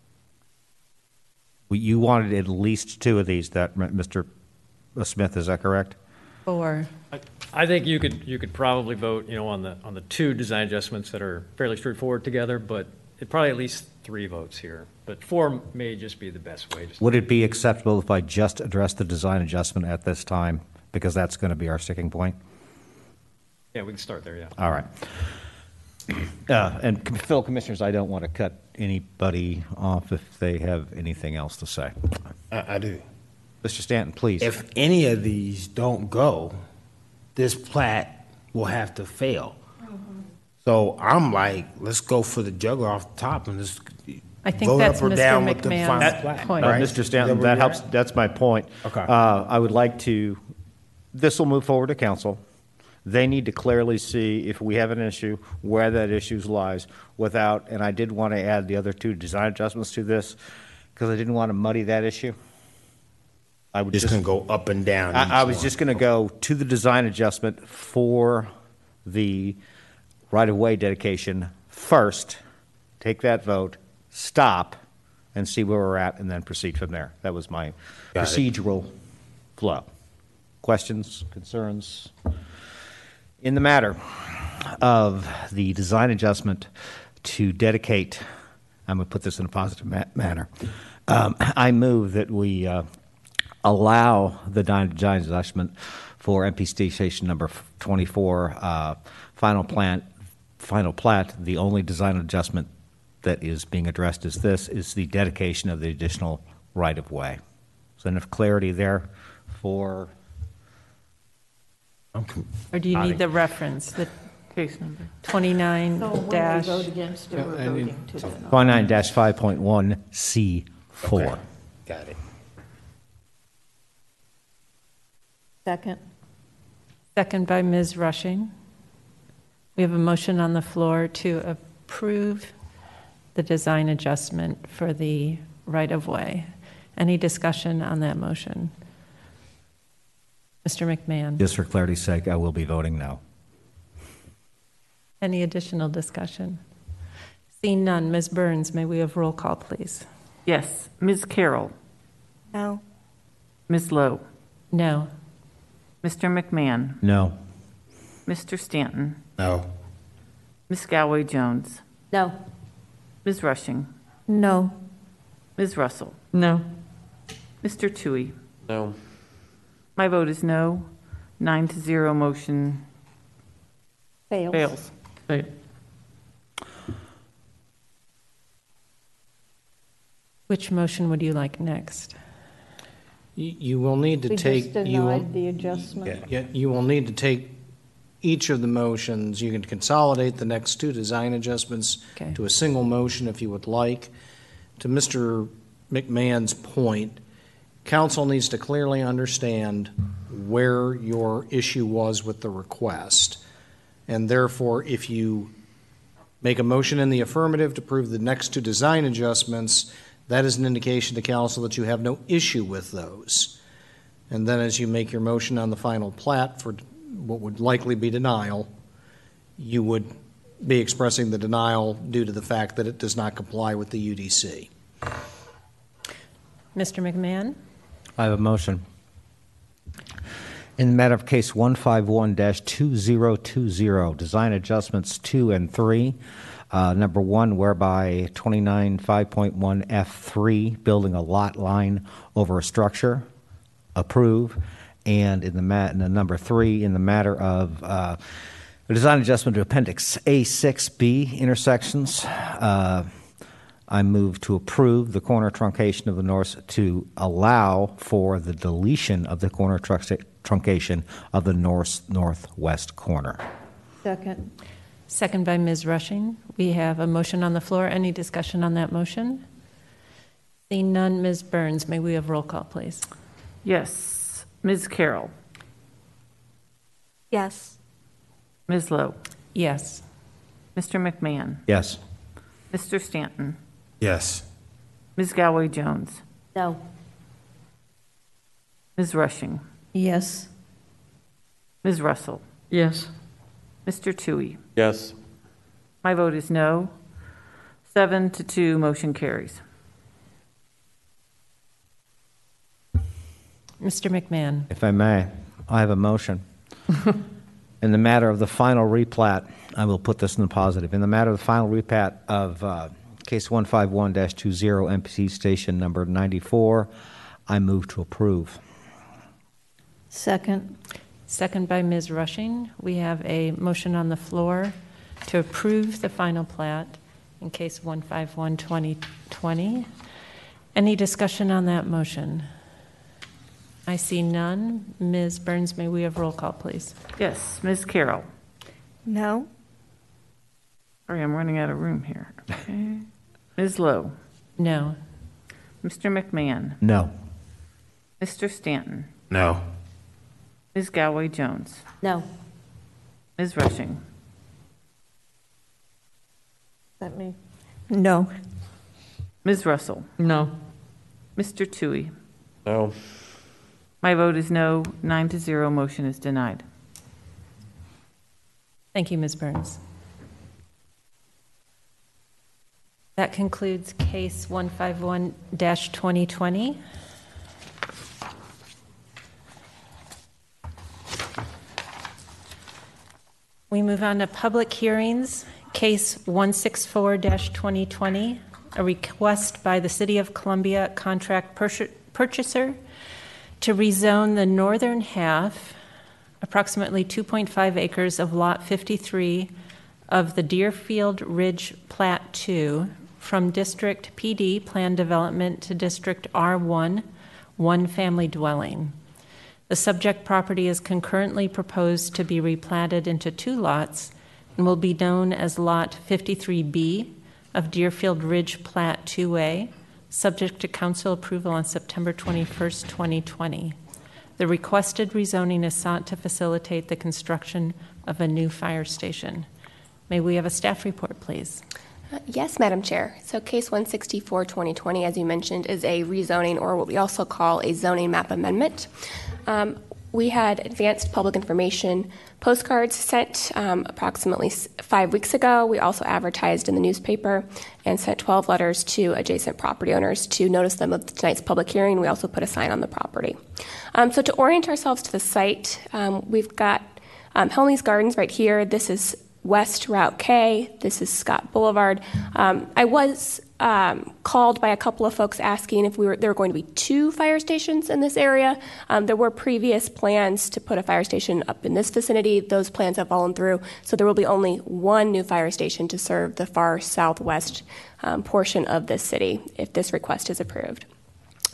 We- You wanted at least two of these, that, Mister Smith, is that correct? Four. I- I think you could, you could probably vote, you know, on the, on the two design adjustments that are fairly straightforward together, but it probably at least three votes here. But four may just be the best way. Just- Would it be acceptable if I just address the design adjustment at this time? Because that's going to be our sticking point? Yeah, we can start there, yeah. All right. Uh, And Com- Phil, Commissioners, I don't want to cut anybody off if they have anything else to say. I, I do. Mister Stanton, please. If any of these don't go, this plat will have to fail. So I'm like, let's go for the juggler off the top and just I think vote that's up or Mister down with the McMahon's final plat. point. Uh, right? Mister Is Stanton, where that we're helps, at? that's my point. Okay. Uh, I would like to, this will move forward to council. They need to clearly see if we have an issue, where that issue lies without, and I did want to add the other two design adjustments to this because I didn't want to muddy that issue. I would Just just, gonna go up and down. I, I each was one. just going to go to the design adjustment for the right-of-way dedication first, take that vote, stop, and see where we're at, and then proceed from there. That was my Got it. procedural flow. Questions, concerns? In the matter of the design adjustment to dedicate, I'm going to put this in a positive ma- manner, um, I move that we uh, allow the design adjustment for M P C station number twenty-four, uh, final plant, final plat. The only design adjustment that is being addressed is this, is the dedication of the additional right-of-way. Is there enough clarity there for... I'm com- Or do you Aye. need the reference, the Case number. twenty-nine dash? against it, we're voting to the twenty-nine dash five point one C four. Okay. Got it. Second. Second by Miz Rushing. We have a motion on the floor to approve the design adjustment for the right-of-way. Any discussion on that motion? Mister McMahon? Just for clarity's sake, I will be voting no. Any additional discussion? Seeing none, Miz Burns, may we have roll call, please? Yes. Miz Carroll. No. Miz Lowe. No. Mister McMahon. No. Mister Stanton. No. Miz Galway Jones. No. Miz Rushing. No. Miz Russell. No. Mister Tui. No. My vote is no. Nine to zero, motion Fails. fails. Wait, Which motion would you like next? You, you will need to take, you will, the adjustment. yeah, you will need to take each of the motions, you can consolidate the next two design adjustments Okay. to a single motion if you would like. To Mister McMahon's point, council needs to clearly understand where your issue was with the request. And therefore, if you make a motion in the affirmative to approve the next two design adjustments, that is an indication to council that you have no issue with those. And then as you make your motion on the final plat for what would likely be denial, you would be expressing the denial due to the fact that it does not comply with the U D C. Mister McMahon? I have a motion. In the matter of case one fifty-one dash two zero two zero, design adjustments two and three, uh, number one, whereby twenty-nine five point one F three, building a lot line over a structure, approve. And in the mat, in the number three, in the matter of uh, the design adjustment to Appendix A six B intersections, uh, I move to approve the corner truncation of the north to allow for the deletion of the corner trunc- truncation of the north northwest corner. Second. Second by Miz Rushing. We have a motion on the floor. Any discussion on that motion? Seeing none, Miz Burns, may we have roll call, please? Yes. Miz Carroll. Yes. Miz Lowe. Yes. Mister McMahon. Yes. Mister Stanton. Yes. Miz Galway Jones. No. Miz Rushing. Yes. Miz Russell. Yes. Mister Tui. Yes. My vote is no. Seven to two, motion carries. Mister McMahon? If I may, I have a motion. In the matter of the final replat, I will put this in the positive. In the matter of the final replat of uh, case one fifty-one dash twenty, M P C station number ninety-four, I move to approve. Second. Second by Miz Rushing. We have a motion on the floor to approve the final plat in case one fifty-one dash twenty twenty. Any discussion on that motion? I see none. Miz Burns, may we have roll call, please? Yes. Miz Carroll. No. Sorry, I'm running out of room here. Okay. Miz Lowe. No. Mister McMahon. No. Mister Stanton. No. Miz Galway Jones. No. Miz Rushing. That me? No. Miz Russell. No. Mister Tui. No. My vote is no. Nine to zero, motion is denied. Thank you, Miz Burns. That concludes case one fifty-one dash twenty twenty. We move on to public hearings. Case one sixty-four dash twenty twenty, a request by the City of Columbia contract pur- purchaser to rezone the northern half, approximately two point five acres of Lot fifty-three of the Deerfield Ridge Plat two from District P D Plan Development to District R one, one family dwelling. The subject property is concurrently proposed to be replatted into two lots and will be known as Lot fifty-three B of Deerfield Ridge Plat two A, subject to council approval on September twenty-first, twenty twenty. The requested rezoning is sought to facilitate the construction of a new fire station. May we have a staff report, please? Uh, Yes, Madam Chair. So case one sixty-four twenty twenty, as you mentioned, is a rezoning, or what we also call a zoning map amendment. Um, we had advanced public information postcards sent um, approximately s- five weeks ago. We also advertised in the newspaper and sent twelve letters to adjacent property owners to notice them of tonight's public hearing. We also put a sign on the property. Um, so to orient ourselves to the site, um, we've got um, Helmy's Gardens right here. This is West Route K. This is Scott Boulevard. Um, I was um, called by a couple of folks asking if we were there were going to be two fire stations in this area. Um, there were previous plans to put a fire station up in this vicinity. Those plans have fallen through, so there will be only one new fire station to serve the far southwest um, portion of this city if this request is approved.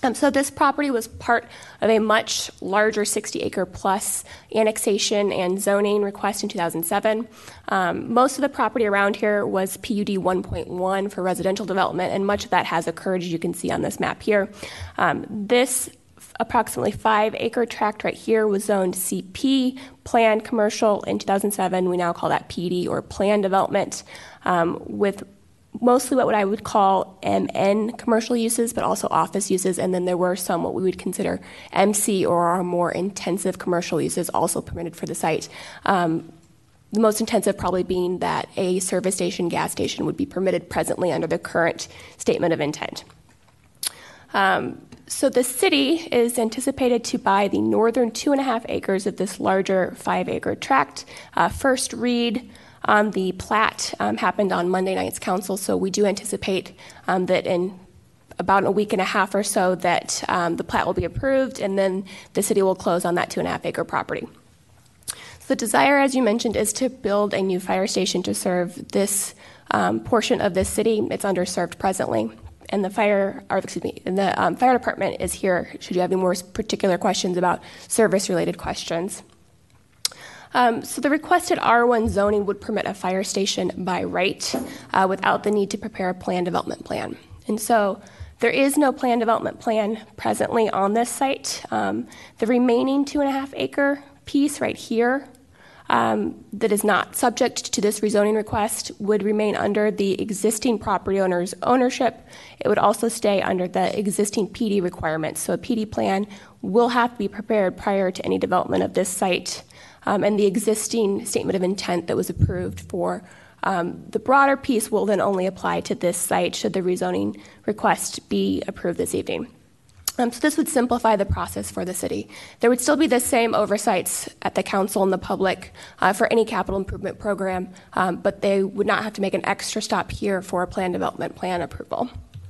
Um, so this property was part of a much larger sixty acre plus annexation and zoning request in two thousand seven. Um, most of the property around here was P U D one point one for residential development, and much of that has occurred, as you can see on this map here. Um, this approximately five acre tract right here was zoned C P, planned commercial, in two thousand seven. We now call that P D, or planned development, um, with mostly what I would call M N commercial uses, but also office uses, and then there were some what we would consider M C, or our more intensive commercial uses, also permitted for the site. Um, the most intensive probably being that a service station, gas station would be permitted presently under the current statement of intent. Um, so the city is anticipated to buy the northern two and a half acres of this larger five acre tract. Uh, first read Um, the plat um, happened on Monday night's council, so we do anticipate um, that in about a week and a half or so that um, the plat will be approved, and then the city will close on that two and a half acre property. So the desire, as you mentioned, is to build a new fire station to serve this um, portion of the city. It's underserved presently, and the fire, or excuse me, and the um, fire department is here should you have any more particular questions about service-related questions. Um, so the requested R one zoning would permit a fire station by right uh, without the need to prepare a plan development plan. And so there is no plan development plan presently on this site. Um, the remaining two and a half acre piece right here um, that is not subject to this rezoning request would remain under the existing property owner's ownership. It would also stay under the existing P D requirements. So a P D plan will have to be prepared prior to any development of this site. Um, and the existing statement of intent that was approved for um, the broader piece will then only apply to this site should the rezoning request be approved this evening. Um, so this would simplify the process for the city. There would still be the same oversights at the council and the public uh, for any capital improvement program, um, but they would not have to make an extra stop here for a plan development plan approval.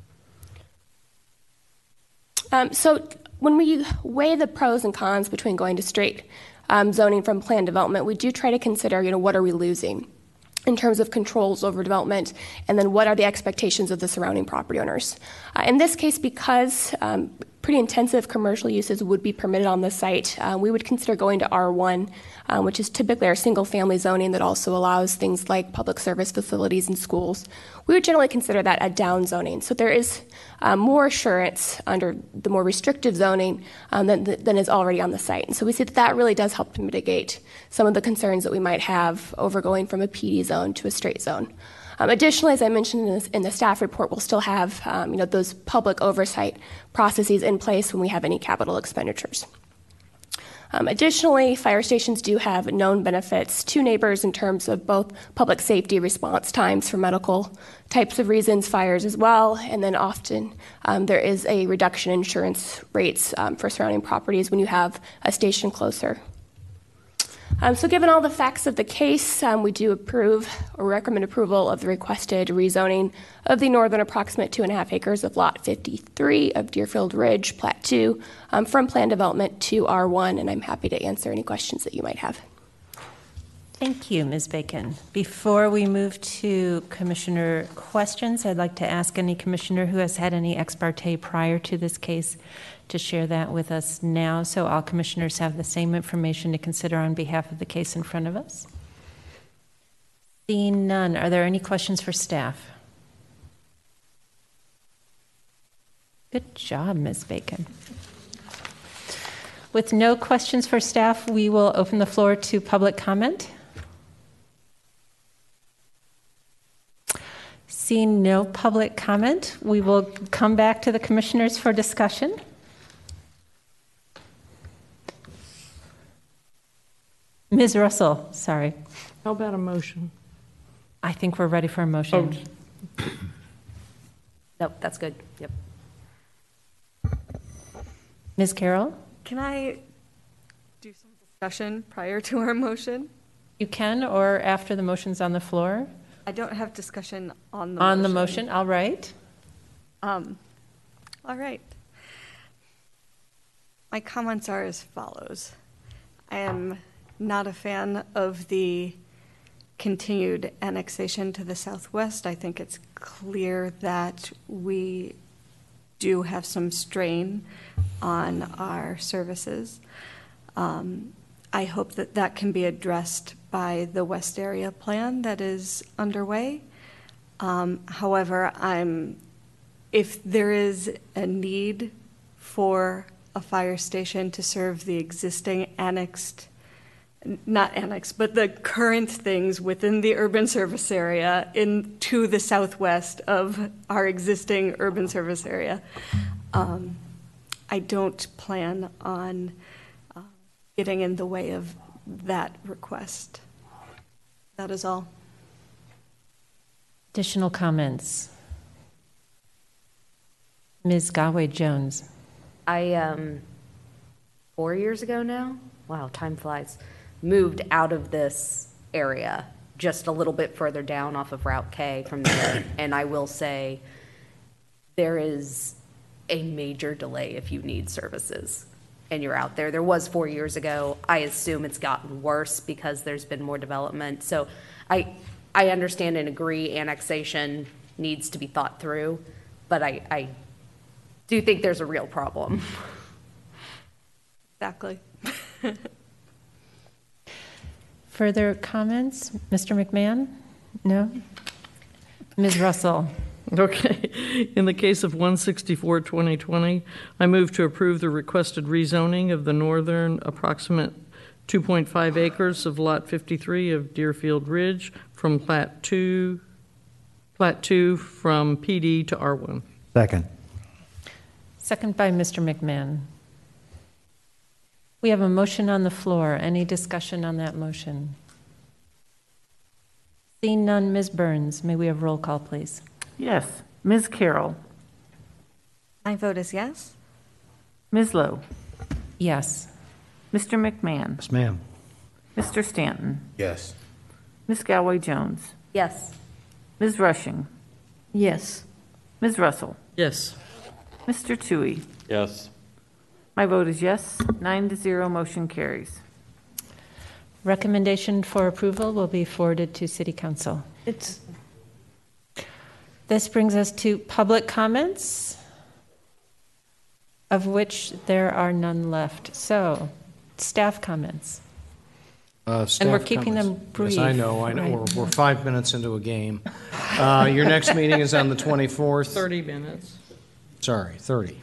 Um, so when we weigh the pros and cons between going to straight Um, zoning from plan development, we do try to consider, you know, what are we losing in terms of controls over development, and then what are the expectations of the surrounding property owners. Uh, in this case, because um, pretty intensive commercial uses would be permitted on the site, uh, we would consider going to R one, uh, which is typically our single-family zoning that also allows things like public service facilities and schools. We would generally consider that a down zoning. So there is uh, more assurance under the more restrictive zoning um, than, than is already on the site. And so we see that that really does help to mitigate some of the concerns that we might have over going from a P D zone to a straight zone. Um, additionally, as I mentioned in, this, in the staff report, we'll still have um, you know, those public oversight processes in place when we have any capital expenditures. Um, additionally, fire stations do have known benefits to neighbors in terms of both public safety response times for medical types of reasons, fires as well, and then often um, there is a reduction in insurance rates um, for surrounding properties when you have a station closer. Um, so given all the facts of the case, um, we do approve or recommend approval of the requested rezoning of the northern approximate two and a half acres of Lot fifty-three of Deerfield Ridge, Plat two, um, from plan development to R one, and I'm happy to answer any questions that you might have. Thank you, Miz Bacon. Before we move to commissioner questions, I'd like to ask any commissioner who has had any ex parte prior to this case to share that with us now, so all commissioners have the same information to consider on behalf of the case in front of us. Seeing none, are there any questions for staff? Good job, Miz Bacon. With no questions for staff, we will open the floor to public comment. Seeing no public comment, we will come back to the commissioners for discussion. Miz Russell, sorry. How about a motion? I think we're ready for a motion. Oh. Nope, that's good. Yep. Miz Carroll? Can I do some discussion prior to our motion? You can, or after the motion's on the floor. I don't have discussion on the on motion. the motion, all right. Um, all right. My comments are as follows. I am not a fan of the continued annexation to the southwest. I think it's clear that we do have some strain on our services. Um, I hope that that can be addressed by the West Area Plan that is underway. Um, however, I'm, if there is a need for a fire station to serve the existing annexed, not annexed, but the current things within the urban service area in to the southwest of our existing urban service area, um, I don't plan on uh, getting in the way of that request. That is all. Additional comments? Miz Galway-Jones. I, um, four years ago now, wow, time flies, moved out of this area just a little bit further down off of Route K from there. And I will say there is a major delay if you need services and you're out there. There was four years ago. I assume it's gotten worse because there's been more development. So I, I understand and agree annexation needs to be thought through, but I, I do think there's a real problem. Exactly. Further comments? Mister McMahon? No? Miz Russell? Okay. In the case of one sixty-four twenty twenty, I move to approve the requested rezoning of the northern approximate two point five acres of Lot fifty-three of Deerfield Ridge from Plat two, Plat two from P D to R one. Second. Second by Mister McMahon. We have a motion on the floor. Any discussion on that motion? Seeing none, Miz Burns, may we have roll call, please? Yes. Miz Carroll. My vote is yes. Miz Lowe. Yes. Mister McMahon. Yes, ma'am. Mister Stanton. Yes. Miz Galway-Jones. Yes. Miz Rushing. Yes. Miz Russell. Yes. Mister Tui. Yes. My vote is yes. Nine to zero, motion carries. Recommendation for approval will be forwarded to City Council. It's, This brings us to public comments, of which there are none left. So, staff comments. Uh, And we're staff keeping them comments. brief. Yes, I know, I know, right? we're, we're five minutes into a game. Uh, Your next meeting is on the twenty-fourth. thirty minutes. Sorry, thirty.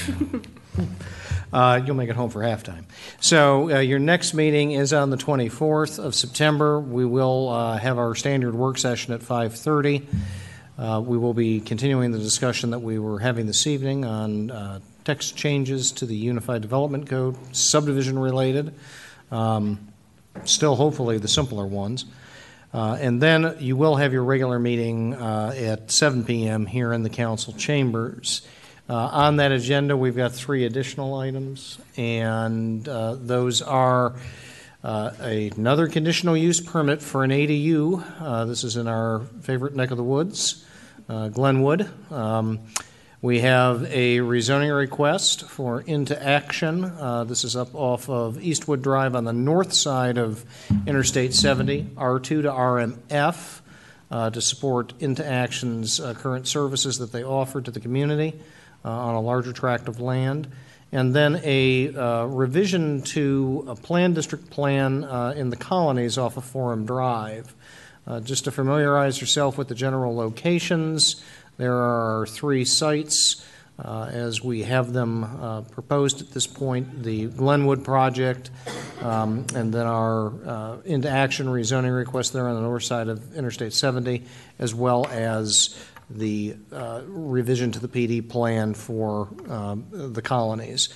Uh, You'll make it home for halftime. So uh, your next meeting is on the twenty-fourth of September. We will uh, have our standard work session at five thirty. Uh, We will be continuing the discussion that we were having this evening on uh, text changes to the Unified Development Code, subdivision-related, um, still hopefully the simpler ones. Uh, And then you will have your regular meeting uh, at seven p.m. here in the council chambers. Uh, On that agenda, we've got three additional items, and uh, those are uh, a- another conditional use permit for an A D U. Uh, This is in our favorite neck of the woods, uh, Glenwood. Um, We have a rezoning request for Into Action. Uh, This is up off of Eastwood Drive on the north side of Interstate seventy, R two to R M F, uh, to support Into Action's uh, current services that they offer to the community uh, on a larger tract of land. And then a uh, revision to a plan district plan uh, in the colonies off of Forum Drive. Uh, Just to familiarize yourself with the general locations, there are three sites uh, as we have them uh, proposed at this point: the Glenwood project, um, and then our uh, Into Action rezoning request there on the north side of Interstate seventy, as well as the uh, revision to the P D plan for um, the colonies.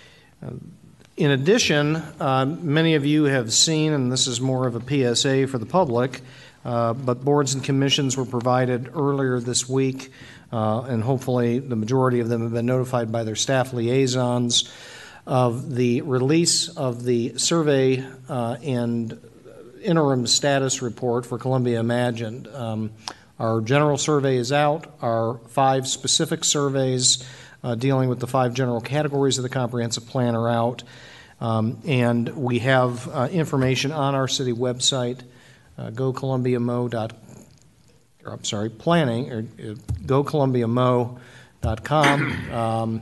In addition, uh, many of you have seen, and this is more of a P S A for the public, uh, but boards and commissions were provided earlier this week, uh, and hopefully the majority of them have been notified by their staff liaisons of the release of the survey uh, and interim status report for Columbia Imagined. Um, Our general survey is out. Our five specific surveys uh, dealing with the five general categories of the comprehensive plan are out. Um, and we have uh, information on our city website, uh, go columbia mo dot, or I'm sorry, planning, or uh, go columbia mo dot com, um,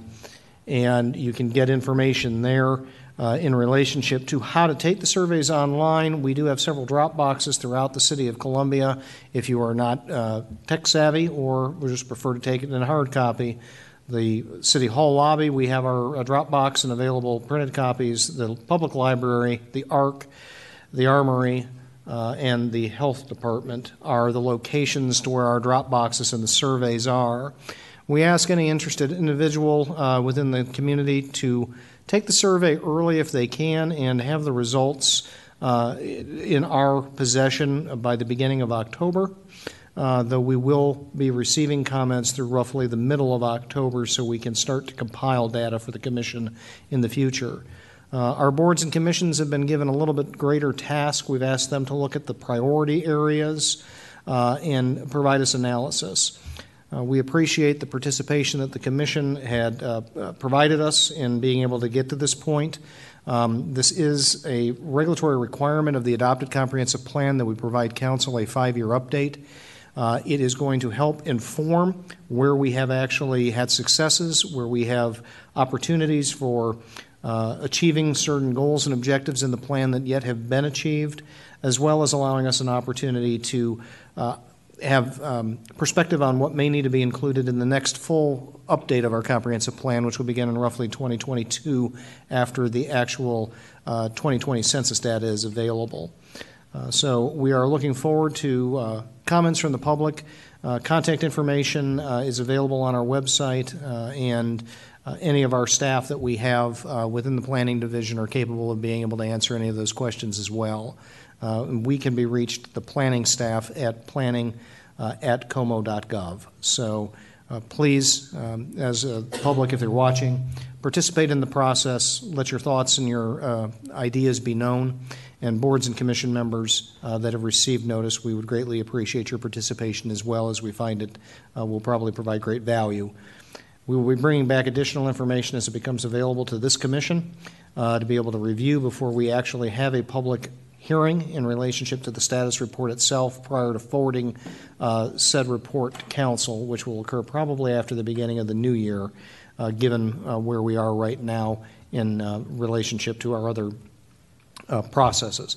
and you can get information there uh, in relationship to how to take the surveys online. We do have several drop boxes throughout the city of Columbia if you are not uh, tech savvy or would just prefer to take it in a hard copy. The City Hall lobby, we have our uh, drop box and available printed copies. The public library, the ARC, the Armory, uh, and the Health Department are the locations to where our drop boxes and the surveys are. We ask any interested individual uh, within the community to take the survey early if they can and have the results uh, in our possession by the beginning of October. Uh, though we will be receiving comments through roughly the middle of October so we can start to compile data for the Commission in the future. Uh, our boards and commissions have been given a little bit greater task. We've asked them to look at the priority areas uh, and provide us analysis. Uh, we appreciate the participation that the Commission had uh, uh, provided us in being able to get to this point. Um, this is a regulatory requirement of the adopted comprehensive plan that we provide Council a five-year update. Uh, it is going to help inform where we have actually had successes, where we have opportunities for uh, achieving certain goals and objectives in the plan that yet have been achieved, as well as allowing us an opportunity to uh, have um, perspective on what may need to be included in the next full update of our comprehensive plan, which will begin in roughly twenty twenty-two after the actual uh, twenty twenty census data is available. Uh, so we are looking forward to uh, comments from the public. Uh, contact information uh, is available on our website, uh, and uh, any of our staff that we have uh, within the planning division are capable of being able to answer any of those questions as well. Uh, we can be reached, the planning staff, at planning uh, at como dot gov. So uh, please, um, as a public, if you're watching, participate in the process. Let your thoughts and your uh, ideas be known. And boards and commission members uh, that have received notice, we would greatly appreciate your participation as well, as we find it uh, will probably provide great value. We will be bringing back additional information as it becomes available to this commission uh, to be able to review before we actually have a public hearing in relationship to the status report itself prior to forwarding uh, said report to council, which will occur probably after the beginning of the new year, uh, given uh, where we are right now in uh, relationship to our other Uh, processes.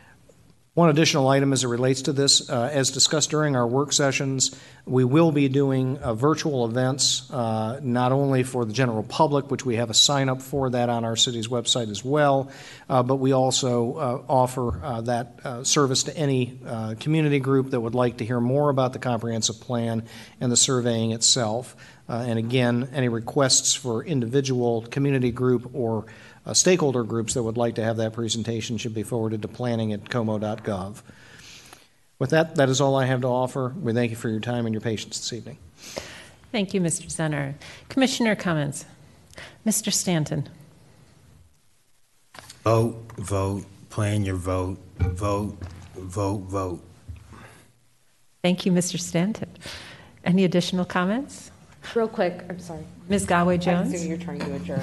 One additional item as it relates to this, uh, as discussed during our work sessions, we will be doing uh, virtual events, uh, not only for the general public, which we have a sign up for that on our city's website as well, uh, but we also uh, offer uh, that uh, service to any uh, community group that would like to hear more about the comprehensive plan and the surveying itself. Uh, and again, any requests for individual community group or Uh, stakeholder groups that would like to have that presentation should be forwarded to planning at como dot gov. With that, that is all I have to offer. We thank you for your time and your patience this evening. Thank you, Mister Zenner. Commissioner comments. Mister Stanton. Vote, vote, plan your vote, vote, vote, vote. Thank you, Mister Stanton. Any additional comments? Real quick, I'm sorry. Miz Galway-Jones? I assume you're trying to adjourn.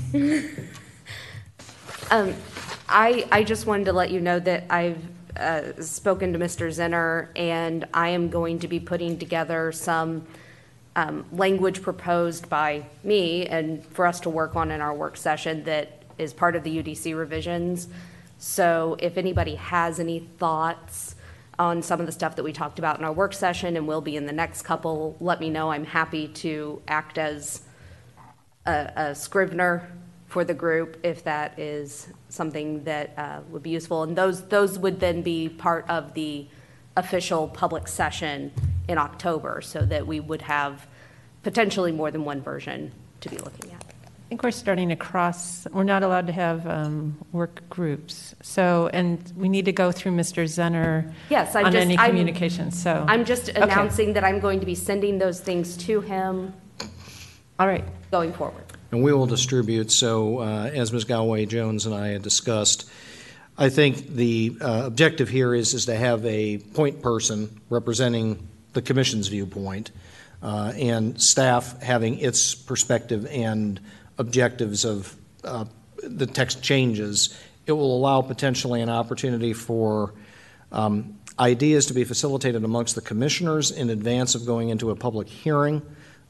um, I, I just wanted to let you know that I've uh, spoken to Mister Zenner, and I am going to be putting together some um, language proposed by me and for us to work on in our work session that is part of the U D C revisions. So if anybody has any thoughts on some of the stuff that we talked about in our work session and will be in the next couple, let me know. I'm happy to act as a, a scrivener for the group if that is something that uh, would be useful. And those those would then be part of the official public session in October, so that we would have potentially more than one version to be looking at. I think we're starting to cross, we're not allowed to have um, work groups. So, and we need to go through Mister Zenner yes, I'm on just, any I'm, communications. So I'm just okay. announcing that I'm going to be sending those things to him. All right. Going forward. And we will distribute, so uh, as Miz Galway-Jones and I had discussed, I think the uh, objective here is, is to have a point person representing the Commission's viewpoint uh, and staff having its perspective and objectives of uh, the text changes. It will allow potentially an opportunity for um, ideas to be facilitated amongst the commissioners in advance of going into a public hearing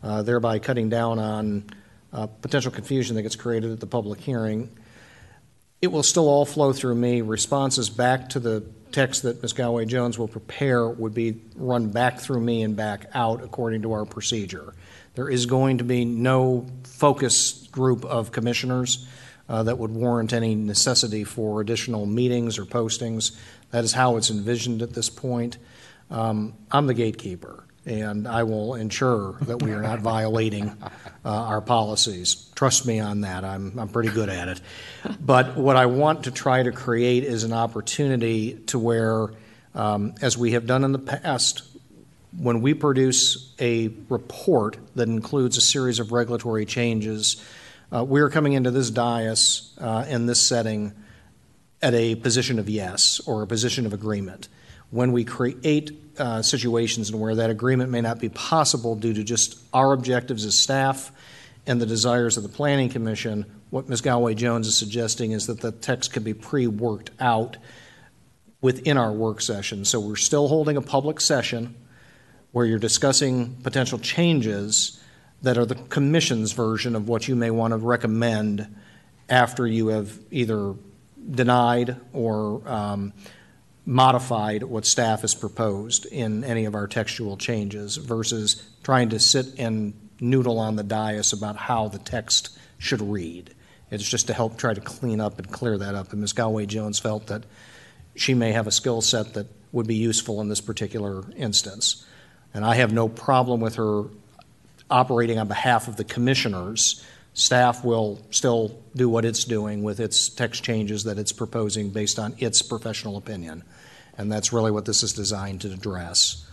uh, thereby cutting down on uh, potential confusion that gets created at the public hearing. It will still all flow through me. Responses back to the text that Miz Galway Jones will prepare would be run back through me and back out according to our procedure. There is going to be no focus group of commissioners uh, that would warrant any necessity for additional meetings or postings. That is how it's envisioned at this point. Um, I'm the gatekeeper, and I will ensure that we are not violating uh, our policies. Trust me on that. I'm, I'm pretty good at it. But what I want to try to create is an opportunity to where, um, as we have done in the past, when we produce a report that includes a series of regulatory changes, uh, we are coming into this dais uh, in this setting at a position of yes or a position of agreement. When we create uh, situations in where that agreement may not be possible due to just our objectives as staff and the desires of the Planning Commission, what Miz Galway Jones is suggesting is that the text could be pre-worked out within our work session. So we're still holding a public session where you're discussing potential changes that are the Commission's version of what you may want to recommend after you have either denied or um, modified what staff has proposed in any of our textual changes versus trying to sit and noodle on the dais about how the text should read. It's just to help try to clean up and clear that up. And Miz Galway Jones felt that she may have a skill set that would be useful in this particular instance. And I have no problem with her operating on behalf of the commissioners. Staff will still do what it's doing with its text changes that it's proposing based on its professional opinion. And that's really what this is designed to address.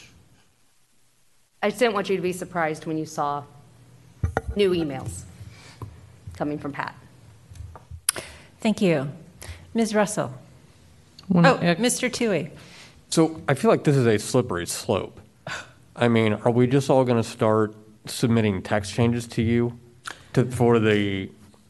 I just didn't want you to be surprised when you saw new emails coming from Pat. Thank you. Miz Russell. Wanna Oh, ex- Mister Tui. So I feel like this is a slippery slope. I mean, are we just all going to start submitting text changes to you to, for the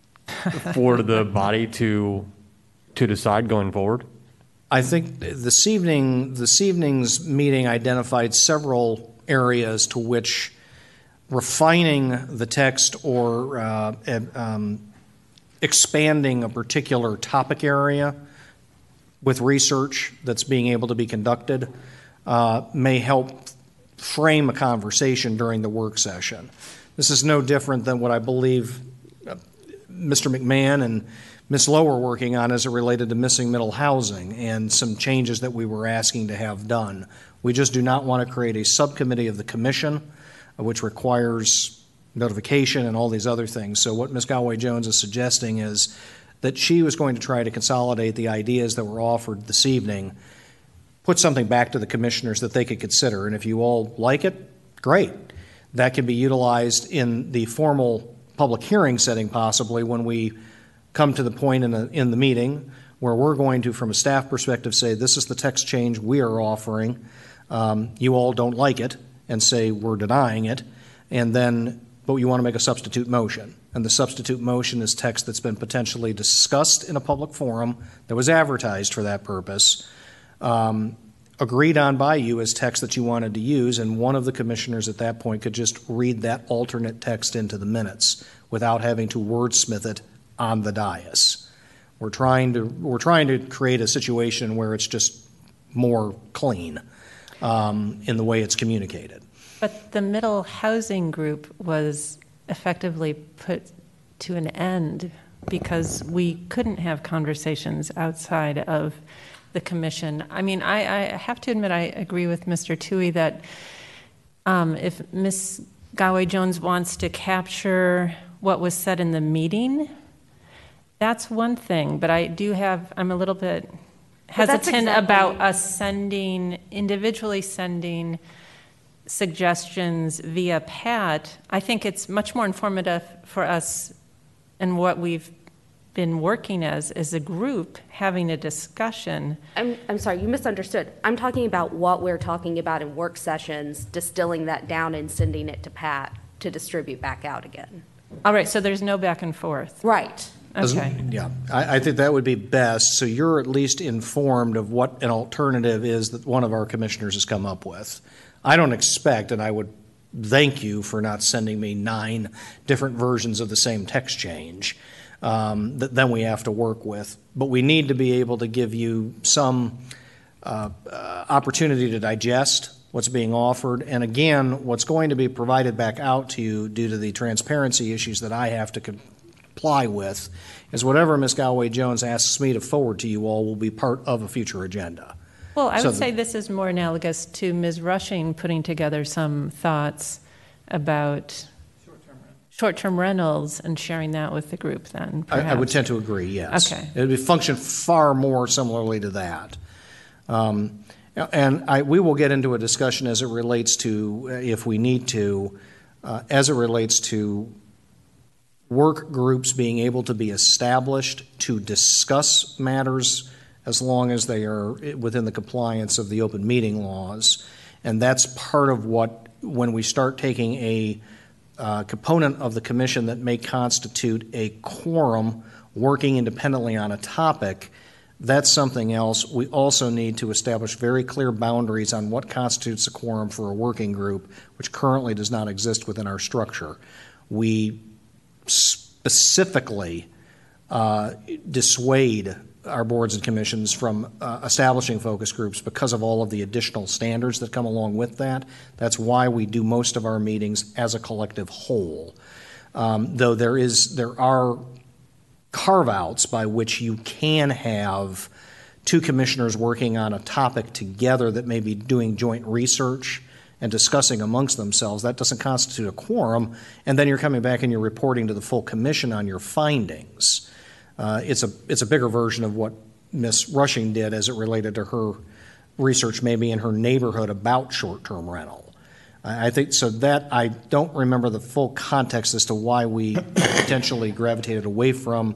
for the body to to decide going forward? I think this evening, this evening's meeting identified several areas to which refining the text or uh, um, expanding a particular topic area with research that's being able to be conducted uh, may help frame a conversation during the work session. This is no different than what I believe uh, Mister McMahon and Miz Lowe were working on as it related to missing middle housing and some changes that we were asking to have done. We just do not want to create a subcommittee of the commission, uh, which requires notification and all these other things. So what Miz Galway Jones is suggesting is that she was going to try to consolidate the ideas that were offered this evening, put something back to the commissioners that they could consider. And if you all like it, great. That can be utilized in the formal public hearing setting possibly when we come to the point in, a, in the meeting where we're going to, from a staff perspective, say this is the text change we are offering. Um, you all don't like it and say we're denying it. And then, but you want to make a substitute motion. And the substitute motion is text that's been potentially discussed in a public forum that was advertised for that purpose. Um, agreed on by you as text that you wanted to use, and one of the commissioners at that point could just read that alternate text into the minutes without having to wordsmith it on the dais. We're trying to we're trying to create a situation where it's just more clean um, in the way it's communicated. But the middle housing group was effectively put to an end because we couldn't have conversations outside of the commission. I mean, I, I have to admit I agree with Mister Tui that um, if Miz Galway Jones wants to capture what was said in the meeting, that's one thing. But I do have, I'm a little bit hesitant exactly- about us sending, individually sending suggestions via Pat. I think it's much more informative for us and what we've been working as as a group, having a discussion. I'm, I'm sorry, you misunderstood. I'm talking about what we're talking about in work sessions, distilling that down and sending it to Pat to distribute back out again. All right, so there's no back and forth. Right. As- Okay. Yeah, I, I think that would be best, so you're at least informed of what an alternative is that one of our commissioners has come up with. I don't expect, and I would thank you for not sending me nine different versions of the same text change um, that then we have to work with. But we need to be able to give you some uh, uh, opportunity to digest what's being offered. And again, what's going to be provided back out to you due to the transparency issues that I have to comply with is whatever Miz Galway-Jones asks me to forward to you all will be part of a future agenda. Well, I So would say this is more analogous to Miz Rushing putting together some thoughts about short-term rentals and sharing that with the group then, I, I would perhaps. tend to agree, yes. Okay. It would be function far more similarly to that. Um, and I, we will get into a discussion as it relates to, uh, if we need to, uh, as it relates to work groups being able to be established to discuss matters as long as they are within the compliance of the open meeting laws. And that's part of what, when we start taking a uh, component of the commission that may constitute a quorum working independently on a topic, that's something else. We also need to establish very clear boundaries on what constitutes a quorum for a working group, which currently does not exist within our structure. We specifically uh, dissuade our boards and commissions from uh, establishing focus groups because of all of the additional standards that come along with that. That's why we do most of our meetings as a collective whole. Um, though there is, there are carve-outs by which you can have two commissioners working on a topic together that may be doing joint research and discussing amongst themselves. That doesn't constitute a quorum, and then you're coming back and you're reporting to the full commission on your findings. Uh, it's a it's a bigger version of what Miz Rushing did as it related to her research maybe in her neighborhood about short-term rental. I think so that I don't remember the full context as to why we potentially gravitated away from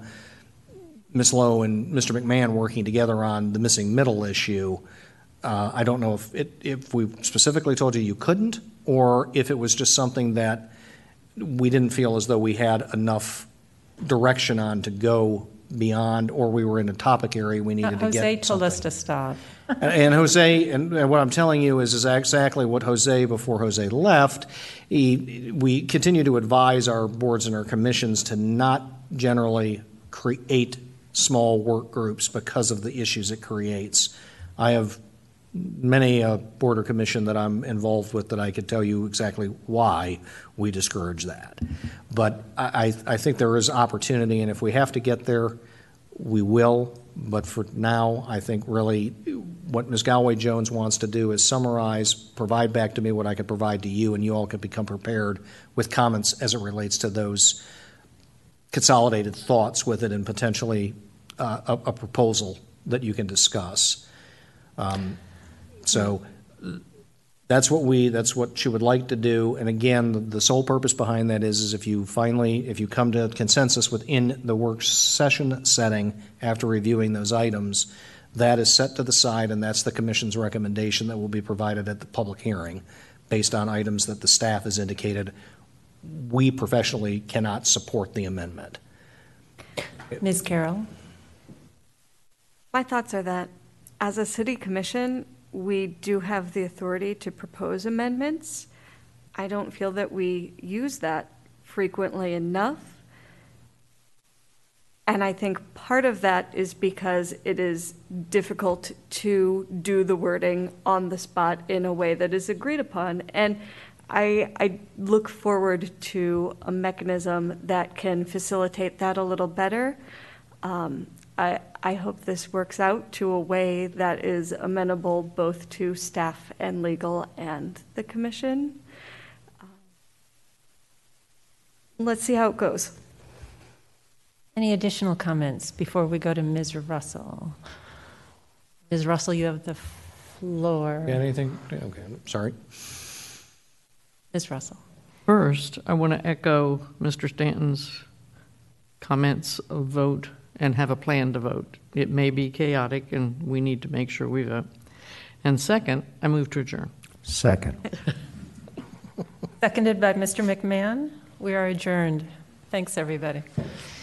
Miz Lowe and Mister McMahon working together on the missing middle issue. Uh, I don't know if it, if we specifically told you you couldn't, or if it was just something that we didn't feel as though we had enough direction on to go beyond, or we were in a topic area we needed Uh, to get Jose told something. us to stop. And, and Jose, and, and what I'm telling you is, is exactly what Jose, before Jose left, he, we continue to advise our boards and our commissions to not generally create small work groups because of the issues it creates. I have many a board or commission that I'm involved with that I could tell you exactly why we discourage that. But I, I think there is opportunity, and if we have to get there, we will. But for now, I think really what Miz Galway-Jones wants to do is summarize, provide back to me what I could provide to you, and you all can become prepared with comments as it relates to those consolidated thoughts with it and potentially uh, a, a proposal that you can discuss. Um, So that's what we, that's what she would like to do. And again, the, the sole purpose behind that is, is if you finally, if you come to consensus within the work session setting after reviewing those items, that is set to the side, and that's the commission's recommendation that will be provided at the public hearing based on items that the staff has indicated we professionally cannot support the amendment. Miz Carroll? My thoughts are that as a city commission, we do have the authority to propose amendments. I don't feel that we use that frequently enough. And I think part of that is because it is difficult to do the wording on the spot in a way that is agreed upon. And I, I look forward to a mechanism that can facilitate that a little better. Um, I, I hope this works out to a way that is amenable both to staff and legal and the commission. Um, let's see how it goes. Any additional comments before we go to Miz Russell? Miz Russell, you have the floor. Yeah, anything? Okay, sorry. Miz Russell. First, I want to echo Mister Stanton's comments of vote and have a plan to vote. It may be chaotic, and we need to make sure we vote. And second, I move to adjourn. Second. Seconded by Mister McMahon. We are adjourned. Thanks, everybody.